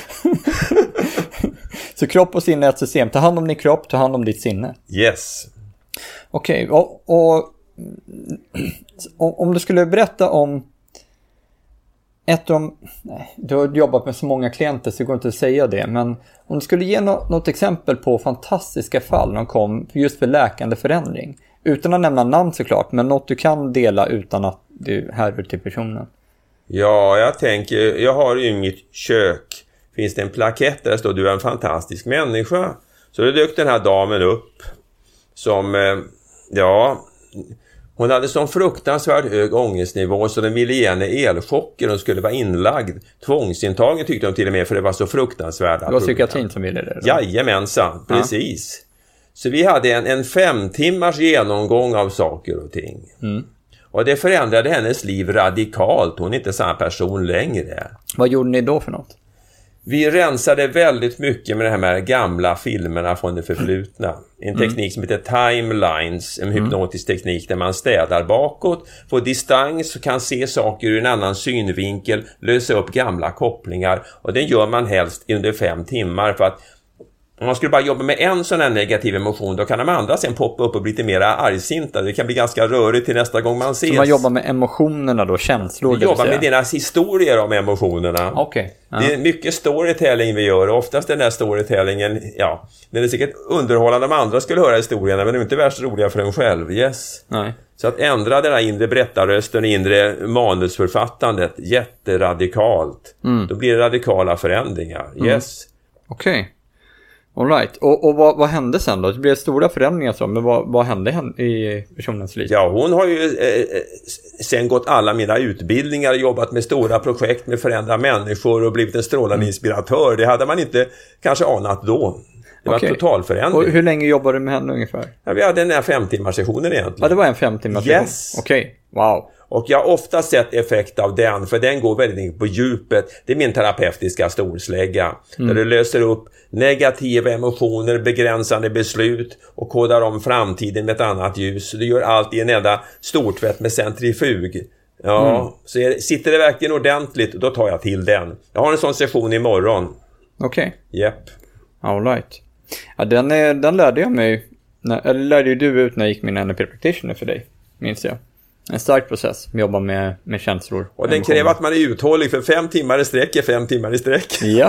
Så kropp och sinne är ett system, ta hand om din kropp, ta hand om ditt sinne. Yes. Okej, okay, och, och om du skulle berätta om ett av de, nej, du har jobbat med så många klienter så det går inte att säga det, men om du skulle ge något, något exempel på fantastiska fall när de kom just för läkande förändring, utan att nämna namn såklart, men något du kan dela utan att du härver till personen. Ja, jag tänker, jag har ju mitt kök, finns det en plakett där det står du är en fantastisk människa, så då dök den här damen upp som, ja, hon hade sån fruktansvärt hög ångestnivå så den ville ge henne elchocker och skulle vara inlagd. Tvångsintagen tyckte de till och med, för det var så fruktansvärda. Det var psykiatrin som ville det då? Jajamensan, precis. Ja. Så vi hade en, en fem timmars genomgång av saker och ting. Mm. Och det förändrade hennes liv radikalt. Hon är inte samma person längre. Vad gjorde ni då för något? Vi rensade väldigt mycket med det här med gamla filmerna från det förflutna. En teknik mm. som heter timelines, en hypnotisk mm. teknik där man städar bakåt, får distans och kan se saker ur en annan synvinkel, lösa upp gamla kopplingar. Och den gör man helst under fem timmar för att om man skulle bara jobba med en sån här negativ emotion, då kan de andra sen poppa upp och bli lite mer argsinta. Det kan bli ganska rörigt till nästa gång man ses. Så man jobbar med emotionerna då, känslor? Vi jobbar med deras historier om emotionerna. Okay. Ja. Det är mycket storytelling vi gör. Och oftast den här storytellingen, ja, den är säkert underhållande om andra skulle höra historierna, men de är inte värst roliga för en själv. Yes. Nej. Så att ändra den här inre berättarrösten, inre manusförfattandet jätteradikalt. Mm. Då blir det radikala förändringar. Yes. Mm. Okej. Okay. All right. Och, och vad, vad hände sen då? Det blev stora förändringar så, men vad, vad hände i personens liv? Ja, hon har ju eh, sen gått alla mina utbildningar, jobbat med stora projekt med förändra människor och blivit en strålande mm. inspiratör. Det hade man inte kanske anat då. Det var okay. en total förändring. Och hur länge jobbade du med henne ungefär? Ja, vi hade den här fem timmars sessionen egentligen. Ja, det var en fem timmars session. Yes. Okej, okay. Wow. Och jag har ofta sett effekt av den, för den går väldigt mycket på djupet. Det är min terapeutiska storslägga. Mm. Där du löser upp negativa emotioner, begränsande beslut och kodar om framtiden med ett annat ljus. Du gör allt i en enda stortvätt med centrifug. Ja, mm. så är, sitter det verkligen ordentligt, då tar jag till den. Jag har en sån session imorgon. Okej. Okay. Japp. Yep. All right. Ja, den, är, den lärde jag mig, när, eller lärde ju du ut när jag gick min N L P practitioner för dig, minns jag. En stark process, jobba med, med känslor. Och den kräver att man är uthållig, för fem timmar i sträck är fem timmar i sträck. Ja,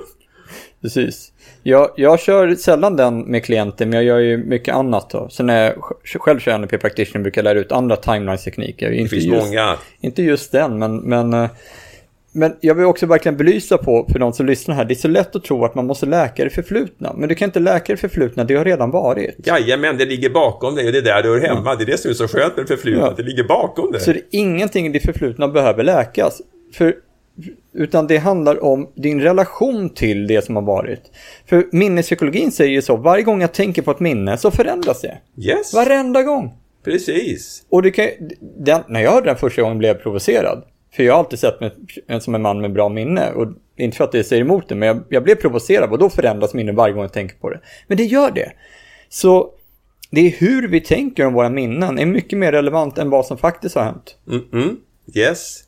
precis. Jag, jag kör sällan den med klienter, men jag gör ju mycket annat då. Så när jag själv kör N L P practitioner brukar jag lära ut andra timeline-tekniker. Det finns just, många. Inte just den, men... men Men jag vill också verkligen belysa på, för de som lyssnar här, det är så lätt att tro att man måste läka det förflutna. Men du kan inte läka det förflutna, det har redan varit. Jajamän, det ligger bakom dig och det är där du hör hemma. Ja. Det är det som är så skönt med det förflutna, ja. Det ligger bakom dig. Så det är ingenting i det förflutna behöver läkas. För, utan det handlar om din relation till det som har varit. För minnespsykologin säger ju så, varje gång jag tänker på ett minne så förändras det. Yes. Varenda gång. Precis. Och det kan, den, när jag hörde den första gången blev jag provocerad. För jag har alltid sett mig som en man med bra minne. Och inte för att det säger emot det, men jag, jag blev provocerad. Och då förändras minne varje gång jag tänker på det. Men det gör det. Så det är hur vi tänker om våra minnen är mycket mer relevant än vad som faktiskt har hänt. Mm-mm. Yes.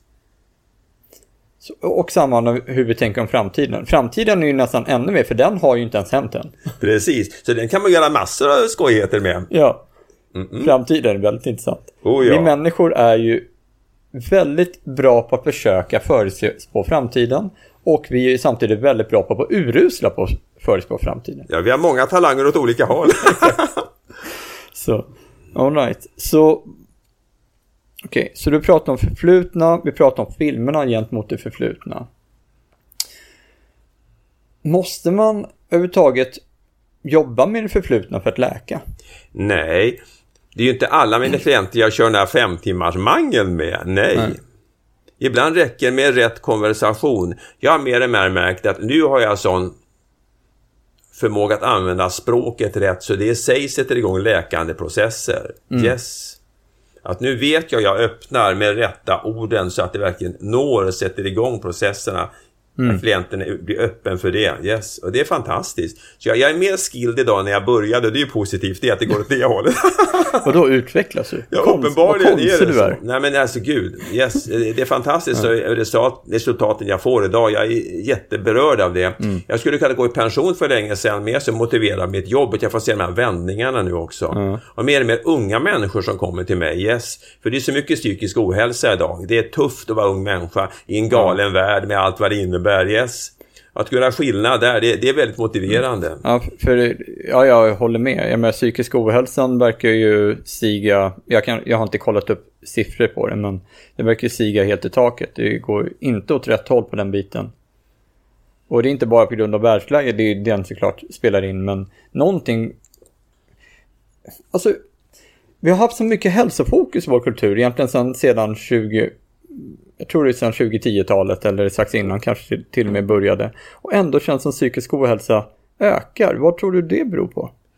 Så, och samma med hur vi tänker om framtiden. Framtiden är ju nästan ännu mer, för den har ju inte ens hänt än. Precis, så den kan man göra massor av skojigheter med. Ja, Mm-mm. Framtiden är väldigt intressant. Oh, ja. Vi människor är ju väldigt bra på att försöka förutspå framtiden, och vi är samtidigt väldigt bra på att urusla på att förutspå framtiden. Ja, vi har många talanger åt olika håll. Så, all right. Så, okej, okay, så du pratar om förflutna, vi pratar om filmerna gentemot det förflutna. Måste man överhuvudtaget jobba med det förflutna för att läka? Nej. Det är ju inte alla mina klienter jag kör den här fem timmars mangel med. Nej. Nej. Ibland räcker det med rätt konversation. Jag har mer och mer märkt att nu har jag sån förmåga att använda språket rätt, så det i sig sätter igång läkande processer. Mm. Yes. Att nu vet jag jag öppnar med rätta orden så att det verkligen når och sätter igång processerna. Mm. Att klienten blir öppen för det. Yes. Och det är fantastiskt. Så jag, jag är mer skilled idag när jag började. Det är ju positivt, det är att det går åt det hållet. Och då utvecklas du? Ja, uppenbarligen är det du så. Är. Nej, men alltså gud. Yes. Det är fantastiskt. Ja. Resultat, resultaten jag får idag. Jag är jätteberörd av det. Mm. Jag skulle kunna gå i pension för länge sedan, med så motiverad mitt jobb. Att jag får se de här vändningarna nu också. Mm. Och mer och mer unga människor som kommer till mig. Yes. För det är så mycket psykisk ohälsa idag. Det är tufft att vara ung människa i en galen mm. värld med allt vad det innebär. Yes. Att göra skillnad där, det, det är väldigt motiverande. Ja, för, ja, jag håller med. Jag menar, psykisk ohälsan verkar ju stiga. Jag, kan, jag har inte kollat upp siffror på det, men det verkar stiga helt i taket. Det går inte åt rätt håll på den biten. Och det är inte bara på grund av världsläget, det är den såklart spelar in, men någonting. Alltså, vi har haft så mycket hälsofokus i vår kultur egentligen sedan, sedan tjugo Jag tror det är sedan tjugo-tio-talet eller strax innan kanske till och med började. Och ändå känns som psykisk ohälsa ökar. Vad tror du det beror på?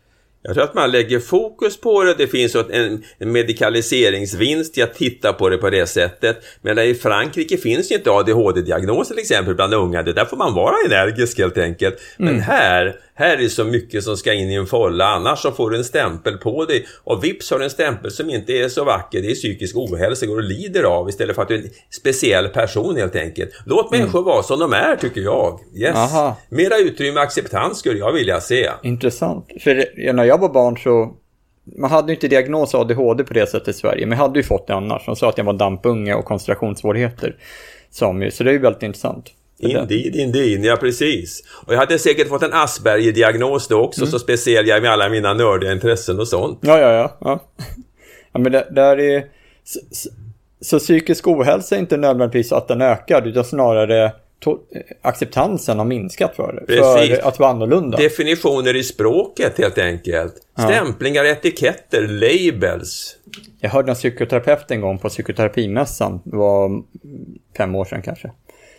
Jag tror att man lägger fokus på det. Det finns en, en medikaliseringsvinst i att titta på det på det sättet. Men i Frankrike finns ju inte A D H D-diagnoser till exempel bland unga. Det där får man vara energisk helt enkelt. Men mm. här, här är så mycket som ska in i en folla. Annars så får du en stämpel på dig. Och vips har en stämpel som inte är så vacker. Det är psykisk ohälsa går och lider av istället för att du är en speciell person helt enkelt. Låt mm. människor vara som de är tycker jag. Yes. Aha. Mera utrymme acceptans skulle jag vilja se. Intressant. För när jag var barn så man hade ju inte diagnos A D H D på det sättet i Sverige, men jag hade ju fått det annars. De sa att jag var dampunge och koncentrationssvårigheter. Som, så det är ju väldigt intressant. Indeed, indeed, ja precis. Och jag hade säkert fått en Asperger-diagnos då också, mm. så speciell jag med alla mina nördiga intressen och sånt. Ja, ja, ja. Ja, ja men det, där är... Så, så, så psykisk ohälsa är inte nödvändigtvis att den ökar, utan snarare... To- acceptansen har minskat för det. Precis. För att vara annorlunda. Definitioner i språket helt enkelt. Ja. Stämplingar, etiketter, labels. Jag hörde en psykoterapeut en gång på psykoterapimässan. Det var fem år sedan kanske.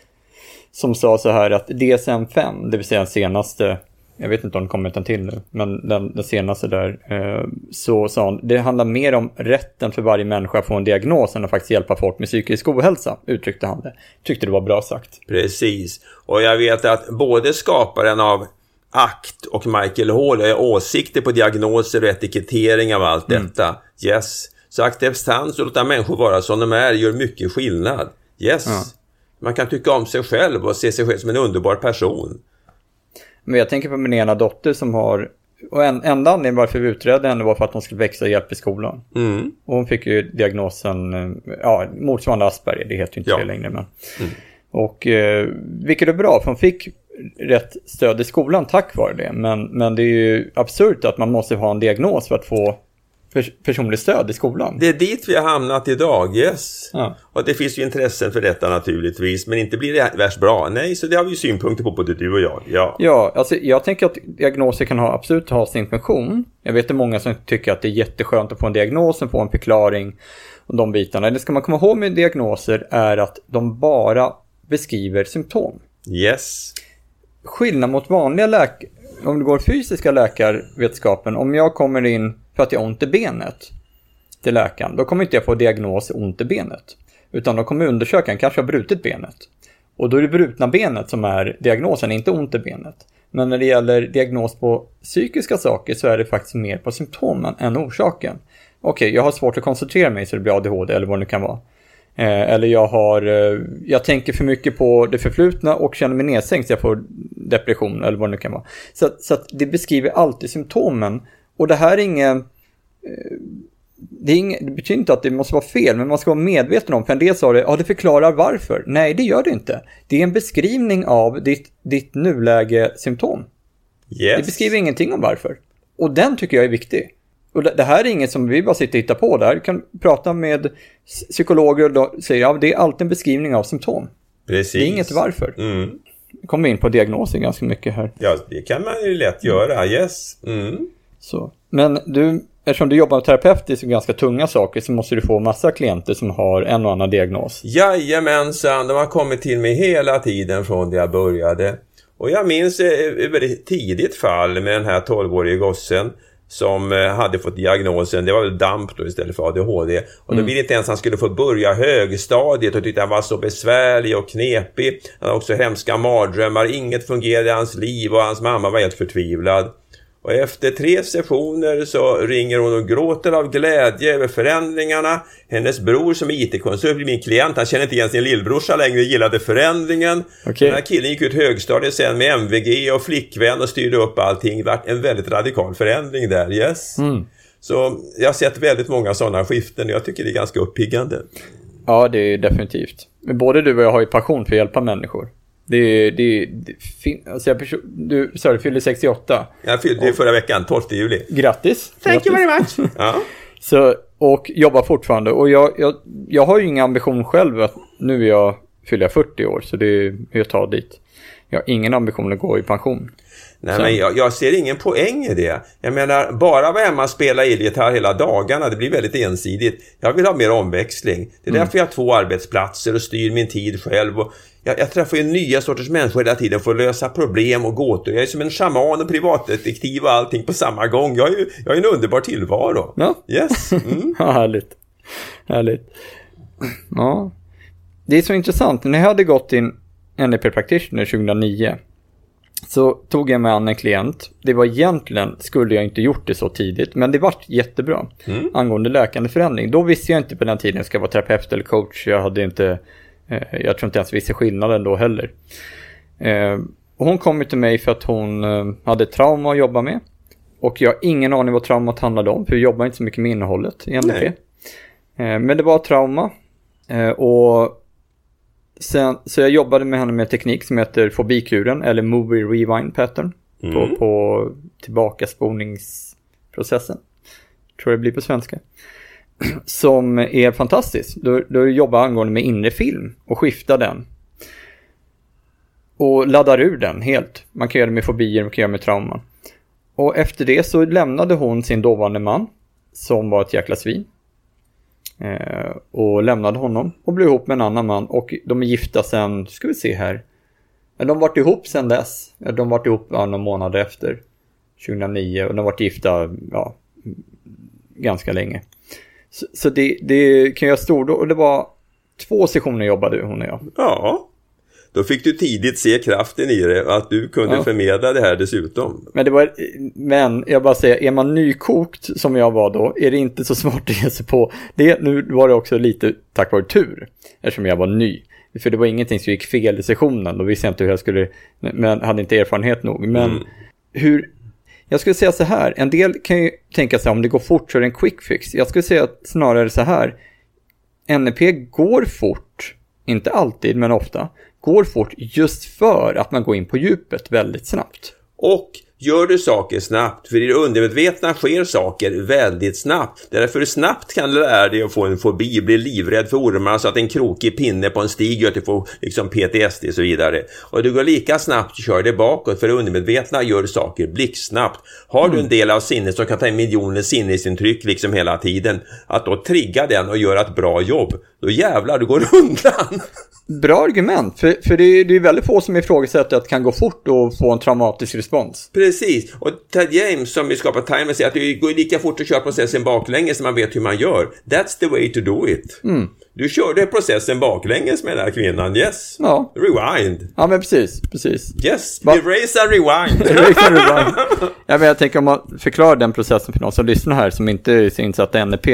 Som sa så här att D S M fem, det vill säga den senaste, jag vet inte om den kommer till nu, men den, den senaste där, eh, så sa han, det handlar mer om rätten för varje människa att få en diagnos än att faktiskt hjälpa folk med psykisk ohälsa, uttryckte han det. Tyckte det var bra sagt. Precis, och jag vet att både skaparen av A C T och Michael Hall är åsikter på diagnoser och etikettering av allt mm. detta. Yes, så acceptans och låta människor vara som de är gör mycket skillnad. Yes, ja. Man kan tycka om sig själv och se sig själv som en underbar person. Men jag tänker på min ena dotter som har... Och en, enda anledning varför vi utredde henne var för att hon skulle växa hjälp i skolan. Mm. Och hon fick ju diagnosen... Ja, motsvarande Asperger. Det heter ju inte ja. det längre. Men. Mm. Och eh, vilket är bra, för hon fick rätt stöd i skolan tack vare det. Men, men det är ju absurt att man måste ha en diagnos för att få personligt stöd i skolan. Det är dit vi har hamnat idag, yes. Ja. Och det finns ju intressen för detta naturligtvis, men inte blir det värst bra. Nej, så det har vi ju synpunkter på både du och jag. Ja, ja alltså jag tänker att diagnoser kan ha, absolut ha sin funktion. Jag vet att många som tycker att det är jätteskönt att få en diagnos och få en förklaring och de bitarna. Det ska man komma ihåg med diagnoser är att de bara beskriver symptom. Yes. Skillnad mot vanliga läkare, om det går fysiska läkarvetenskapen, om jag kommer in för att jag har ont i benet till läkaren, då kommer inte jag få diagnos ont i benet. Utan då kommer undersökaren kanske ha brutit benet. Och då är det brutna benet som är diagnosen, inte ont i benet. Men när det gäller diagnos på psykiska saker så är det faktiskt mer på symptomen än orsaken. Okej, okay, jag har svårt att koncentrera mig så det blir A D H D eller vad det kan vara. Eh, eller jag har eh, jag tänker för mycket på det förflutna och känner mig nedsänkt så jag får depression eller vad det kan vara. Så, så att det beskriver alltid symptomen. Och det här är inget, det, är inget, det betyder inte att det måste vara fel, men man ska vara medveten om, för en del sa det, ja det förklarar varför. Nej, det gör det inte. Det är en beskrivning av ditt, ditt nuläge symptom. Yes. Det beskriver ingenting om varför. Och den tycker jag är viktig. Och det, det här är inget som vi bara sitter och hittar på. Där kan prata med psykologer och då säger, ja det är alltid en beskrivning av symptom. Precis. Det är inget varför. Mm. Kommer in på diagnoser ganska mycket här. Ja, det kan man ju lätt göra, yes. Mm. Så. Men du, eftersom du jobbar med terapeutiskt och ganska tunga saker så måste du få massa klienter som har en och annan diagnos. Jajamensan, de har kommit till mig hela tiden från det jag började. Och jag minns ett väldigt tidigt fall med den här tolvårige gossen som hade fått diagnosen, det var väl damp då istället för A D H D. Och då ville inte ens han skulle få börja högstadiet och tyckte han var så besvärlig och knepig. Han hade också hemska mardrömmar, inget fungerade i hans liv och hans mamma var helt förtvivlad. Och efter tre sessioner så ringer hon och gråter av glädje över förändringarna. Hennes bror som är I T-konsult blir min klient. Han känner inte igen sin lillbrorsa längre, gillade förändringen. Okay. Den här killen gick ut högstadiet sen med M V G och flickvän och styrde upp allting. Det var en väldigt radikal förändring där, yes. Mm. Så jag har sett väldigt många sådana skiften och jag tycker det är ganska uppiggande. Ja, det är definitivt. Men både du och jag har ju passion för att hjälpa människor. Det, det, det fin- alltså jag perso- du sa du fyllde sextioåtta. Jag fyllde förra veckan, tolfte juli. Grattis. Thank Grattis. you very much. Ja. Så, och jobbar fortfarande. Och jag, jag, jag har ju ingen ambition själv att nu är jag, fyller jag fyrtio år. Så det är jag tar dit. jag har ingen ambition att gå i pension. Nej, så. men jag, jag ser ingen poäng i det. Jag menar, bara vara hemma och spela elgitarr hela dagarna, det blir väldigt ensidigt. Jag vill ha mer omväxling. Det är mm. därför jag har två arbetsplatser och styr min tid själv. Och jag, jag träffar ju nya sorters människor hela tiden för att lösa problem och gåtor. Jag är som en shaman och privatdetektiv och allting på samma gång. Jag är ju jag är en underbar tillvaro. Ja. Yes. Mm. Ja, härligt. Härligt. Ja. Det är så intressant. När jag hade gått in N L P Practitioner tjugohundranio så tog jag med an en klient. Det var egentligen, skulle jag inte gjort det så tidigt, men det var jättebra. Mm. Angående läkande förändring. Då visste jag inte på den tiden jag ska vara terapeut eller coach. Jag hade inte, eh, jag tror inte ens visste skillnaden då heller. Eh, och hon kom till mig för att hon eh, hade trauma att jobba med. Och jag har ingen aning vad traumat handlade om, för jag jobbar inte så mycket med innehållet i N L P. Eh, men det var trauma. Eh, och sen, så jag jobbade med henne med teknik som heter fobikuren eller movie rewind pattern mm. på, på tillbakaspolningsprocessen. Tror det blir på svenska. Som är fantastiskt. Då, då jobbar angående med inre film och skiftar den. Och laddar ur den helt. Man kan göra det med fobier, man kan göra det med trauman. Och efter det så lämnade hon sin dåvarande man som var ett jäkla svin. Eh, och lämnade honom och blev ihop med en annan man. Och de är gifta sen, ska vi se här. De har varit ihop sen dess. De har varit ihop ja, några månader efter tjugohundranio. Och de har varit gifta ja, ganska länge. Så, så det, det kan jag stå då. Och det var två sessioner jobbade hon och jag. Ja. Då fick du tidigt se kraften i det, att du kunde ja. förmedla det här dessutom. Men det var, men jag bara säger, är man nykokt som jag var då, är det inte så smart att ge sig på det. Nu var det också lite tack vare tur, eftersom jag var ny. För det var ingenting som gick fel i sessionen. Då visste jag inte hur jag skulle, men hade inte erfarenhet nog. Men mm. hur, jag skulle säga så här, en del kan ju tänka sig om det går fort så är det en quick fix. Jag skulle säga att snarare så här, N L P går fort, inte alltid men ofta, går fort just för att man går in på djupet väldigt snabbt. Och gör du saker snabbt, för i det undermedvetna sker saker väldigt snabbt. Därför snabbt kan du lära dig att få en fobi, bli livrädd för ormar så att en krokig pinne på en stig gör att du får liksom P T S D och så vidare. Och du går lika snabbt, kör det bakåt, för det undermedvetna gör saker blixtsnabbt. Har mm. du en del av sinnet som kan ta in miljoner sinnesintryck liksom hela tiden, att då trigga den och göra ett bra jobb, då jävlar, du går undan. Bra argument, för, för det, är, det är väldigt få som ifrågasätter att det kan gå fort och få en traumatisk respons. Precis, och Ted James som vi skapar timer säger att det går lika fort att köra processen baklänges så man vet hur man gör. That's the way to do it. Mm. Du körde processen baklänges med den här kvinnan, yes. Ja. Rewind. Ja, men precis, precis. Yes, Va? erase and rewind. Erase and rewind. Ja, men jag tänker om man förklarar den processen för någon som lyssnar här som inte är så insatt i N L P.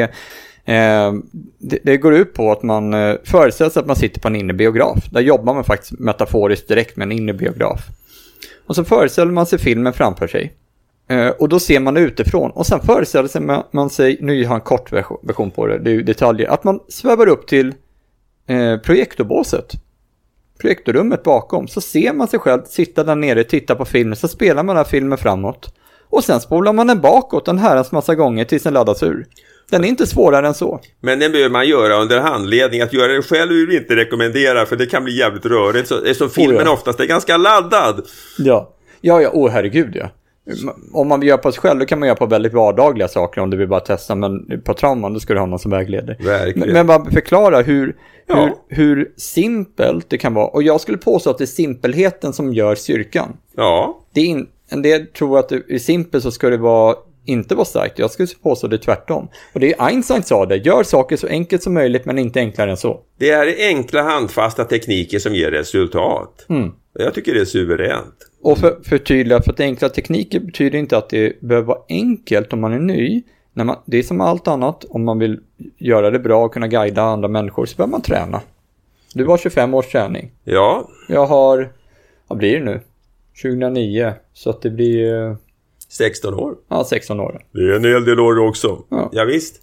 Eh, det, det går ut på att man eh, föreställer sig att man sitter på en inre biograf. Där jobbar man faktiskt metaforiskt direkt med en inre biograf. Och så föreställer man sig filmen framför sig. Eh, och då ser man det utifrån. Och sen föreställer sig man, man sig, nu har jag en kort version på det, det är detaljer, att man svävar upp till eh, projektorbåset. Projektorrummet bakom. Så ser man sig själv sitta där nere, titta på filmen, så spelar man den här filmen framåt. Och sen spolar man den bakåt en herrans massa gånger tills den laddas ur. Den är inte svårare än så. Men den behöver man göra under handledning. Att göra det själv vill vi inte rekommendera, för det kan bli jävligt rörigt. Så, så filmen oh, ja. oftast är ganska laddad. Ja, ja, ja. Åh, herregud, ja. Om man vill göra på sig själv, då kan man göra på väldigt vardagliga saker om du vill bara testa. Men på trauman, då ska du ha någon som vägleder. Verkligen. Men, men bara förklara hur, ja. hur, hur simpelt det kan vara. Och jag skulle påstå att det är simpelheten som gör styrkan. Ja. Det är in, en del tror att det är simpelt så ska det vara... inte vara starkt. Jag skulle påstå det tvärtom. Och det är Einstein sa det. Gör saker så enkelt som möjligt men inte enklare än så. Det är enkla handfasta tekniker som ger resultat. Mm. Jag tycker det är suveränt. Och för, för tydliga, för att enkla tekniker betyder inte att det behöver vara enkelt om man är ny. När man, det är som allt annat. Om man vill göra det bra och kunna guida andra människor så behöver man träna. Du har tjugofem års träning. Ja. Jag har, vad blir det nu? tjugohundranio. Så att det blir... sexton år. Ja, sexton år. Det är en hel del år också. Ja, ja visst.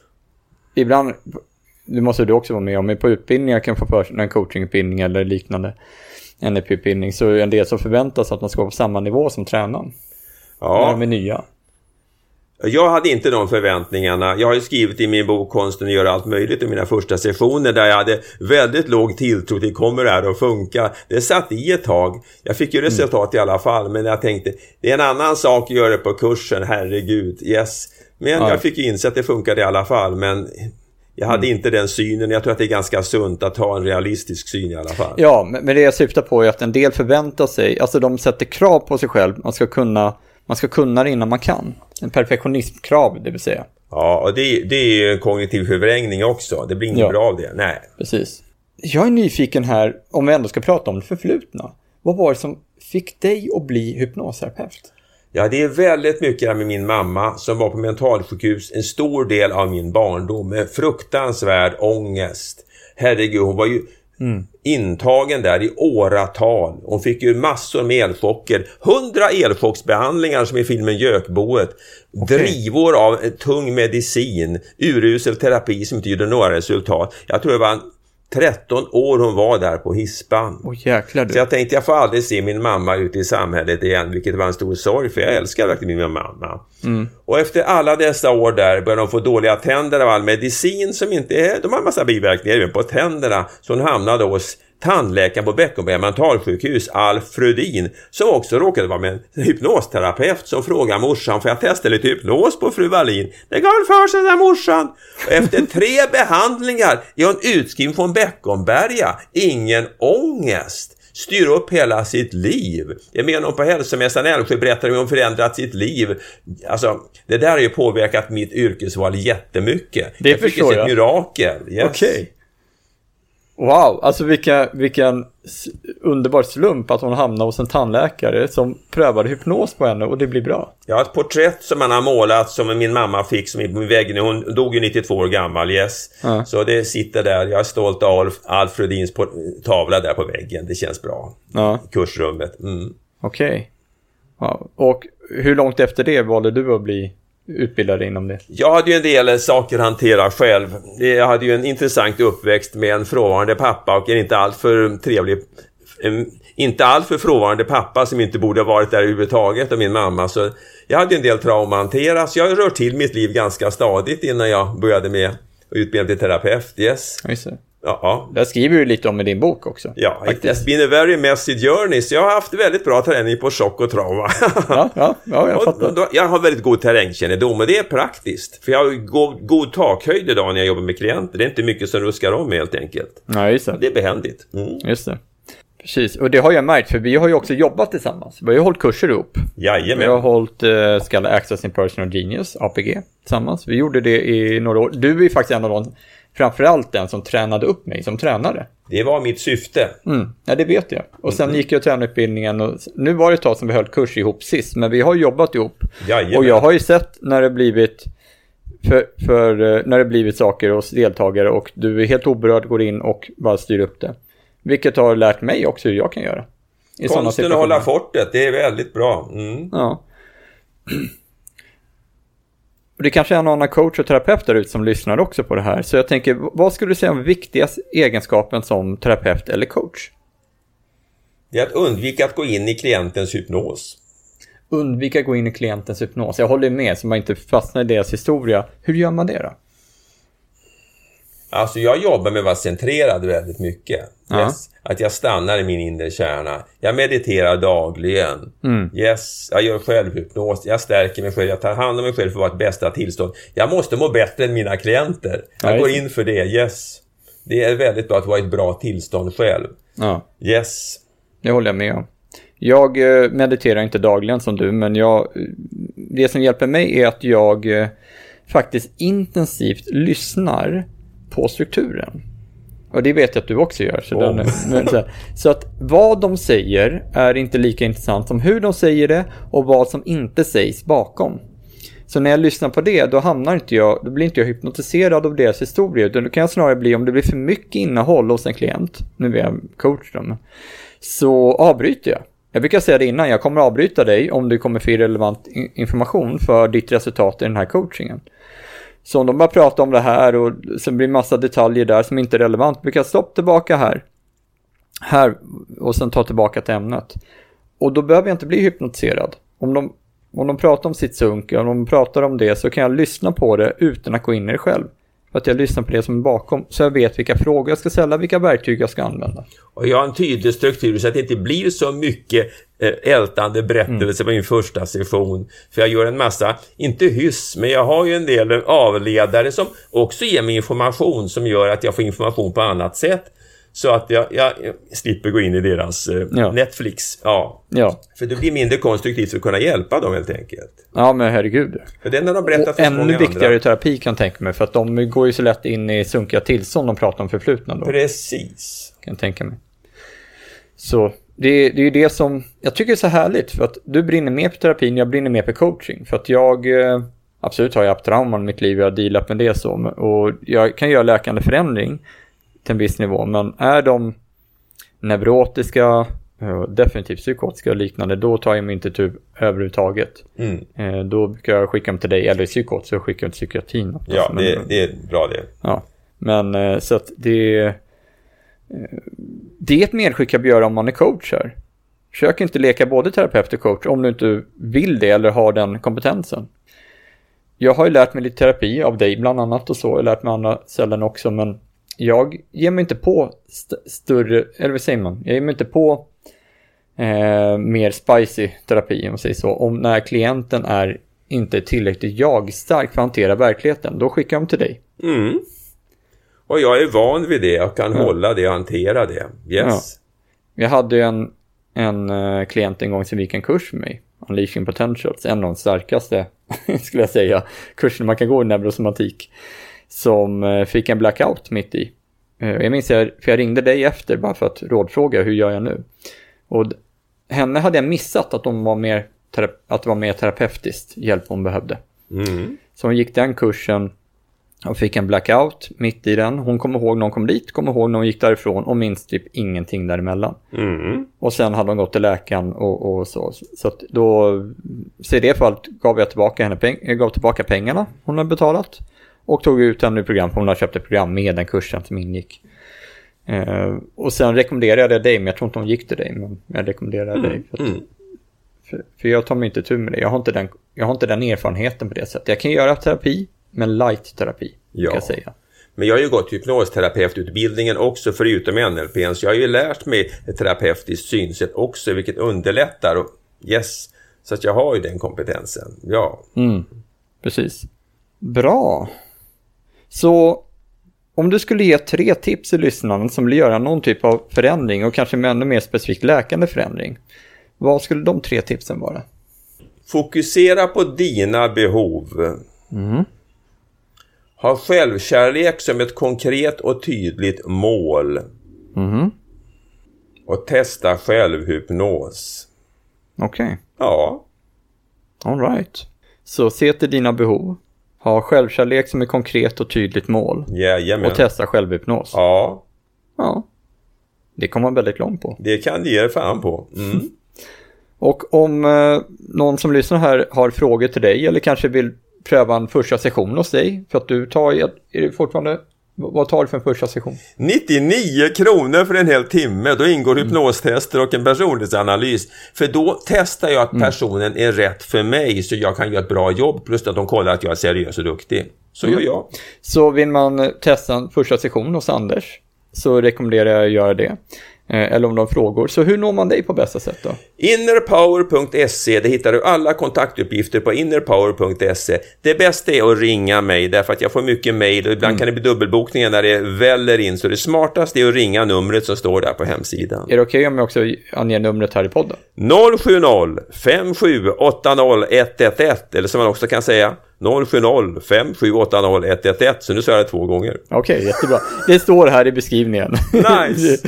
Ibland, det måste du också vara med om, på utbildningar kan få för en coachingutbildning eller liknande N L P-utbildning, så är det en del som förväntas att man ska vara på samma nivå som tränaren. Ja. När de är nya. Jag hade inte de förväntningarna. Jag har ju skrivit i min bok Konsten att göra allt möjligt i mina första sessioner där jag hade väldigt låg tilltro till kommer det här att funka. Det satt i ett tag. Jag fick ju resultat mm. i alla fall, men jag tänkte det är en annan sak att göra det på kursen, herregud, yes. Men ja. jag fick ju inse att det funkade i alla fall, men jag hade mm. inte den synen. Jag tror att det är ganska sunt att ha en realistisk syn i alla fall. Ja, men det jag syftar på är att en del förväntar sig, alltså de sätter krav på sig själv. Man ska kunna, man ska kunna det innan man kan. En perfektionismkrav, det vill säga. Ja, och det, det är ju en kognitiv förvrängning också. Det blir inget ja. bra av det. Nej. Precis. Jag är nyfiken här, om vi ändå ska prata om det förflutna. Vad var det som fick dig att bli hypnosterapeut? Ja, det är väldigt mycket med min mamma som var på mentalsjukhus en stor del av min barndom med fruktansvärd ångest. Herregud, hon var ju mm. intagen där i åratal. Hon fick ju massor med elchocker. Hundra elchocksbehandlingar som i filmen Gökboet. Okay. Drivor av tung medicin. Urusel terapi som inte gjorde några resultat. Jag tror det var tretton år hon var där på hispan. Åh jäklar du. Så jag tänkte jag får aldrig se min mamma ute i samhället igen, vilket var en stor sorg för jag älskar verkligen min mamma. Mm. Och efter alla dessa år där började de få dåliga tänder av all medicin som inte är, de har en massa biverkningar även på tänderna. Så hon hamnade hos tandläkaren på Beckomberga mentalsjukhus, Alf Frödin, som också råkade vara med en hypnosterapeut som frågade morsan, får jag testa lite hypnos på fru Wallin? Det gav för sig där morsan. Och efter tre behandlingar är hon utskriven från Beckomberga. Ingen ångest. Styr upp hela sitt liv. Jag menar på hälsomästaren Älvsjö berättar hur hon förändrat sitt liv. Alltså, det där har ju påverkat mitt yrkesval jättemycket. Det jag förstår jag. Ett mirakel. Yes. Okej. Okay. Wow, alltså vilka, vilken underbar slump att hon hamnade hos en tandläkare som prövade hypnos på henne och det blir bra. Ja, ett porträtt som man har målat som min mamma fick som i min vägg. Hon dog ju nittiotvå år gammal, yes. Ja. Så det sitter där, jag är stolt av Alf, Alf Frödins tavla där på väggen. Det känns bra. Ja. Kursrummet. Mm. Okej. Okay. Wow. Och hur långt efter det valde du att bli utbildad inom det? Jag hade ju en del saker att hantera själv. Jag hade ju en intressant uppväxt med en frånvarande pappa och en inte alltför trevlig, en inte alltför frånvarande pappa som inte borde ha varit där överhuvudtaget och min mamma. Så jag hade ju en del trauma att hantera. Så jag rör till mitt liv ganska stadigt innan jag började med att utbilda till terapeut. Yes. Just det. Ja. Det skriver du lite om i din bok också. Ja, it's been a very messy journey. Så jag har haft väldigt bra träning på chock och trauma. Ja, ja, ja jag fattar. Och då, jag har väldigt god terrängkännedom och det är praktiskt. För jag har god, god takhöjd idag när jag jobbar med klienter. Det är inte mycket som ruskar om helt enkelt. Ja, just det. Det är behändigt. Mm. Just det. Precis, och det har jag märkt för vi har ju också jobbat tillsammans. Vi har ju hållit kurser ihop. Jajamän. Vi har hållit uh, Skala Access in Personal Genius, A P G, tillsammans. Vi gjorde det i några år. Du är faktiskt en av de, framförallt den som tränade upp mig som tränare. Det var mitt syfte. Mm. Ja, det vet jag. Och sen mm. gick jag tränarutbildningen och nu var det ett tag som vi höll kurs ihop sist, men vi har jobbat ihop. Jajamän. Och jag har ju sett när det blivit för, för när det blivit saker hos deltagare och du är helt oberörd, går in och bara styr upp det. Vilket har lärt mig också hur jag kan göra. I konsten att hålla fortet, det är väldigt bra. Mm. Ja. Och det kanske är en annan coach och terapeut där ute som lyssnar också på det här. Så jag tänker, vad skulle du säga om viktigaste egenskapen som terapeut eller coach? Det är att undvika att gå in i klientens hypnos. Undvika att gå in i klientens hypnos. Jag håller med, så man inte fastnar i deras historia. Hur gör man det då? Alltså jag jobbar med att vara centrerad väldigt mycket. Ja. Yes. Att jag stannar i min inre kärna. Jag mediterar dagligen. Mm. Yes. Jag gör självhypnos. Jag stärker mig själv. Jag tar hand om mig själv för att vara ett bästa tillstånd. Jag måste må bättre än mina klienter. Jag ja, går in för det. Yes. Det är väldigt bra att vara i ett bra tillstånd själv. Ja. Yes. Det håller jag med om. Jag mediterar inte dagligen som du. Men jag, det som hjälper mig är att jag faktiskt intensivt lyssnar på strukturen. Och det vet jag att du också gör. Så, oh. den, men, så, så att vad de säger är inte lika intressant som hur de säger det och vad som inte sägs bakom. Så när jag lyssnar på det, då hamnar inte jag, då blir inte jag hypnotiserad av deras historia. Utan då kan jag snarare bli, om det blir för mycket innehåll hos en klient, nu är jag coach då, så avbryter jag. Jag brukar säga det innan, jag kommer avbryta dig om du kommer få relevant information för ditt resultat i den här coachingen. Så om de bara pratar om det här och sen blir massa detaljer där som inte är relevant, brukar jag stoppa tillbaka här. Här och sen ta tillbaka till ämnet. Och då behöver jag inte bli hypnotiserad. Om de om de pratar om sitt sunk, om de pratar om det, så kan jag lyssna på det utan att gå in i det själv. För att jag lyssnar på det som är bakom, så jag vet vilka frågor jag ska ställa, vilka verktyg jag ska använda. Och jag har en tydlig struktur så att det inte blir så mycket ältande berättelse mm. på min första session. För jag gör en massa, inte hyss, men jag har ju en del avledare som också ger mig information som gör att jag får information på annat sätt. Så att jag, jag, jag slipper gå in i deras eh, ja. Netflix. Ja. ja. För det blir mindre konstruktivt för att kunna hjälpa dem helt enkelt. Ja, men herregud. För den har de berättat och för ännu många viktigare andra. terapi kan jag tänka mig. För att de går ju så lätt in i sunkiga tillstånd de pratar om förflutna då. Precis. Kan jag tänka mig. Så det, det är ju det som jag tycker är så härligt. För att du brinner mer på terapin, jag brinner mer på coaching. För att jag... Absolut har jag haft trauman i mitt liv, jag har dealat med det så. Och jag kan göra läkande förändring till en viss nivå, men är de neurotiska, definitivt psykotiska och liknande, då tar jag mig inte tur överhuvudtaget. Mm. Då brukar jag skicka dem till dig, eller psykot, så skickar jag till psykiatrin. Ja, men, det, det är bra det. Ja, men så att det det är ett medskick jag gör om man är coach här. Försök inte leka både terapeut och coach om du inte vill det eller har den kompetensen. Jag har ju lärt mig lite terapi av dig bland annat och så, jag har lärt mig andra ställen också, men jag ger mig inte på st- större, eller vad säger man? Jag ger mig inte på eh, mer spicy terapi, om man säger så. Om när klienten är inte tillräckligt jag-stark för att hantera verkligheten, då skickar de till dig. Mm. Och jag är van vid det och kan ja. hålla det och hantera det. Yes. Ja. Jag hade en, en uh, klient en gång som gick en kurs för mig. Unleashing Potentials, en av de starkaste, skulle jag säga, kursen man kan gå i neurosomatik. Som uh, fick en blackout mitt i. Uh, jag minns, jag, för jag ringde dig efter bara för att rådfråga, hur gör jag nu? Och d- henne hade jag missat att, de var mer tera- att det var mer terapeutiskt hjälp hon behövde. Mm. Så hon gick den kursen och fick en blackout mitt i den. Hon kommer ihåg när hon kom dit, kommer ihåg när hon gick därifrån och minns typ ingenting däremellan. Mm. Och sen hade hon gått till läkaren och, och så. Så att då, så i det fallet gav jag tillbaka henne peng- gav tillbaka pengarna hon hade betalat. Och tog ut henne ur program, för hon har köpt ett program med den kursen som ingick. Eh, och sen rekommenderade jag dig, men jag tror inte hon gick till dig, men jag rekommenderade mm. dig. För, att, mm. för, för jag tar mig inte tur med det. Jag har inte den, jag har inte den erfarenheten på det sättet. Jag kan göra terapi, men light-terapi, ja. kan jag säga. Men jag har ju gått hypnosterapeututbildningen också förutom N L P. Så jag har ju lärt mig ett terapeutiskt synsätt också, vilket underlättar. Och yes, så att jag har ju den kompetensen, ja. Mm, precis. Bra. Så om du skulle ge tre tips till lyssnaren som vill göra någon typ av förändring och kanske med ännu mer specifikt läkande förändring, vad skulle de tre tipsen vara? Fokusera på dina behov. Mm. Ha självkärlek som ett konkret och tydligt mål. Mm. Och testa självhypnos. Okej. Okay. Ja. All right. Så se till dina behov. Ha självkärlek som ett konkret och tydligt mål. Jajamän. Och testa självhypnos. Ja. Ja. Det kommer man väldigt långt på. Det kan du ge fan på. Mm. Och om eh, någon som lyssnar här har frågor till dig eller kanske vill pröva en första session hos dig, för att du tar, är det fortfarande, vad tar du för en första session? nittionio kronor för en hel timme. Då ingår hypnostester och en personlighetsanalys. För då testar jag att personen mm. är rätt för mig, så jag kan göra ett bra jobb, plus att de kollar att jag är seriös och duktig. Så mm. gör jag. Så vill man testa en första session hos Anders, så rekommenderar jag att göra det. Eller om de frågor. Så hur når man dig på bästa sätt då? innerpower punkt se. Det hittar du alla kontaktuppgifter på innerpower punkt se. Det bästa är att ringa mig, därför att jag får mycket mejl och ibland mm. kan det bli dubbelbokningar när det väller in. Så det smartaste är att ringa numret som står där på hemsidan. Är det okej om jag också anger numret här i podden? noll sju noll fem sju åtta noll ett ett ett, eller som man också kan säga noll sju noll fem sju åtta noll ett ett ett. Så nu sa jag det två gånger. Okej, okay, jättebra. Det står här i beskrivningen. Nice.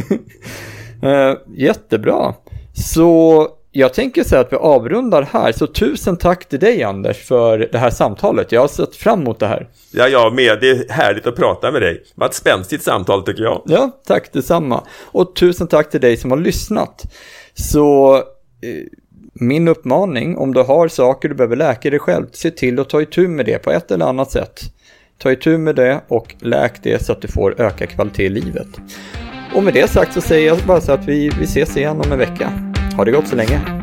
uh, jättebra. Så jag tänker så att vi avrundar här. Så tusen tack till dig, Anders, för det här samtalet. Jag har sett fram emot det här. Ja, jag med. Det är härligt att prata med dig. Det var ett spänstigt samtal, tycker jag. Ja, tack detsamma. Och tusen tack till dig som har lyssnat. Så eh, min uppmaning, om du har saker du behöver läka dig själv, se till att ta itu med det på ett eller annat sätt. Ta itu med det och läk det så att du får öka kvalitet i livet. Och med det sagt så säger jag bara så att vi, vi ses igen om en vecka. Ha det gott så länge.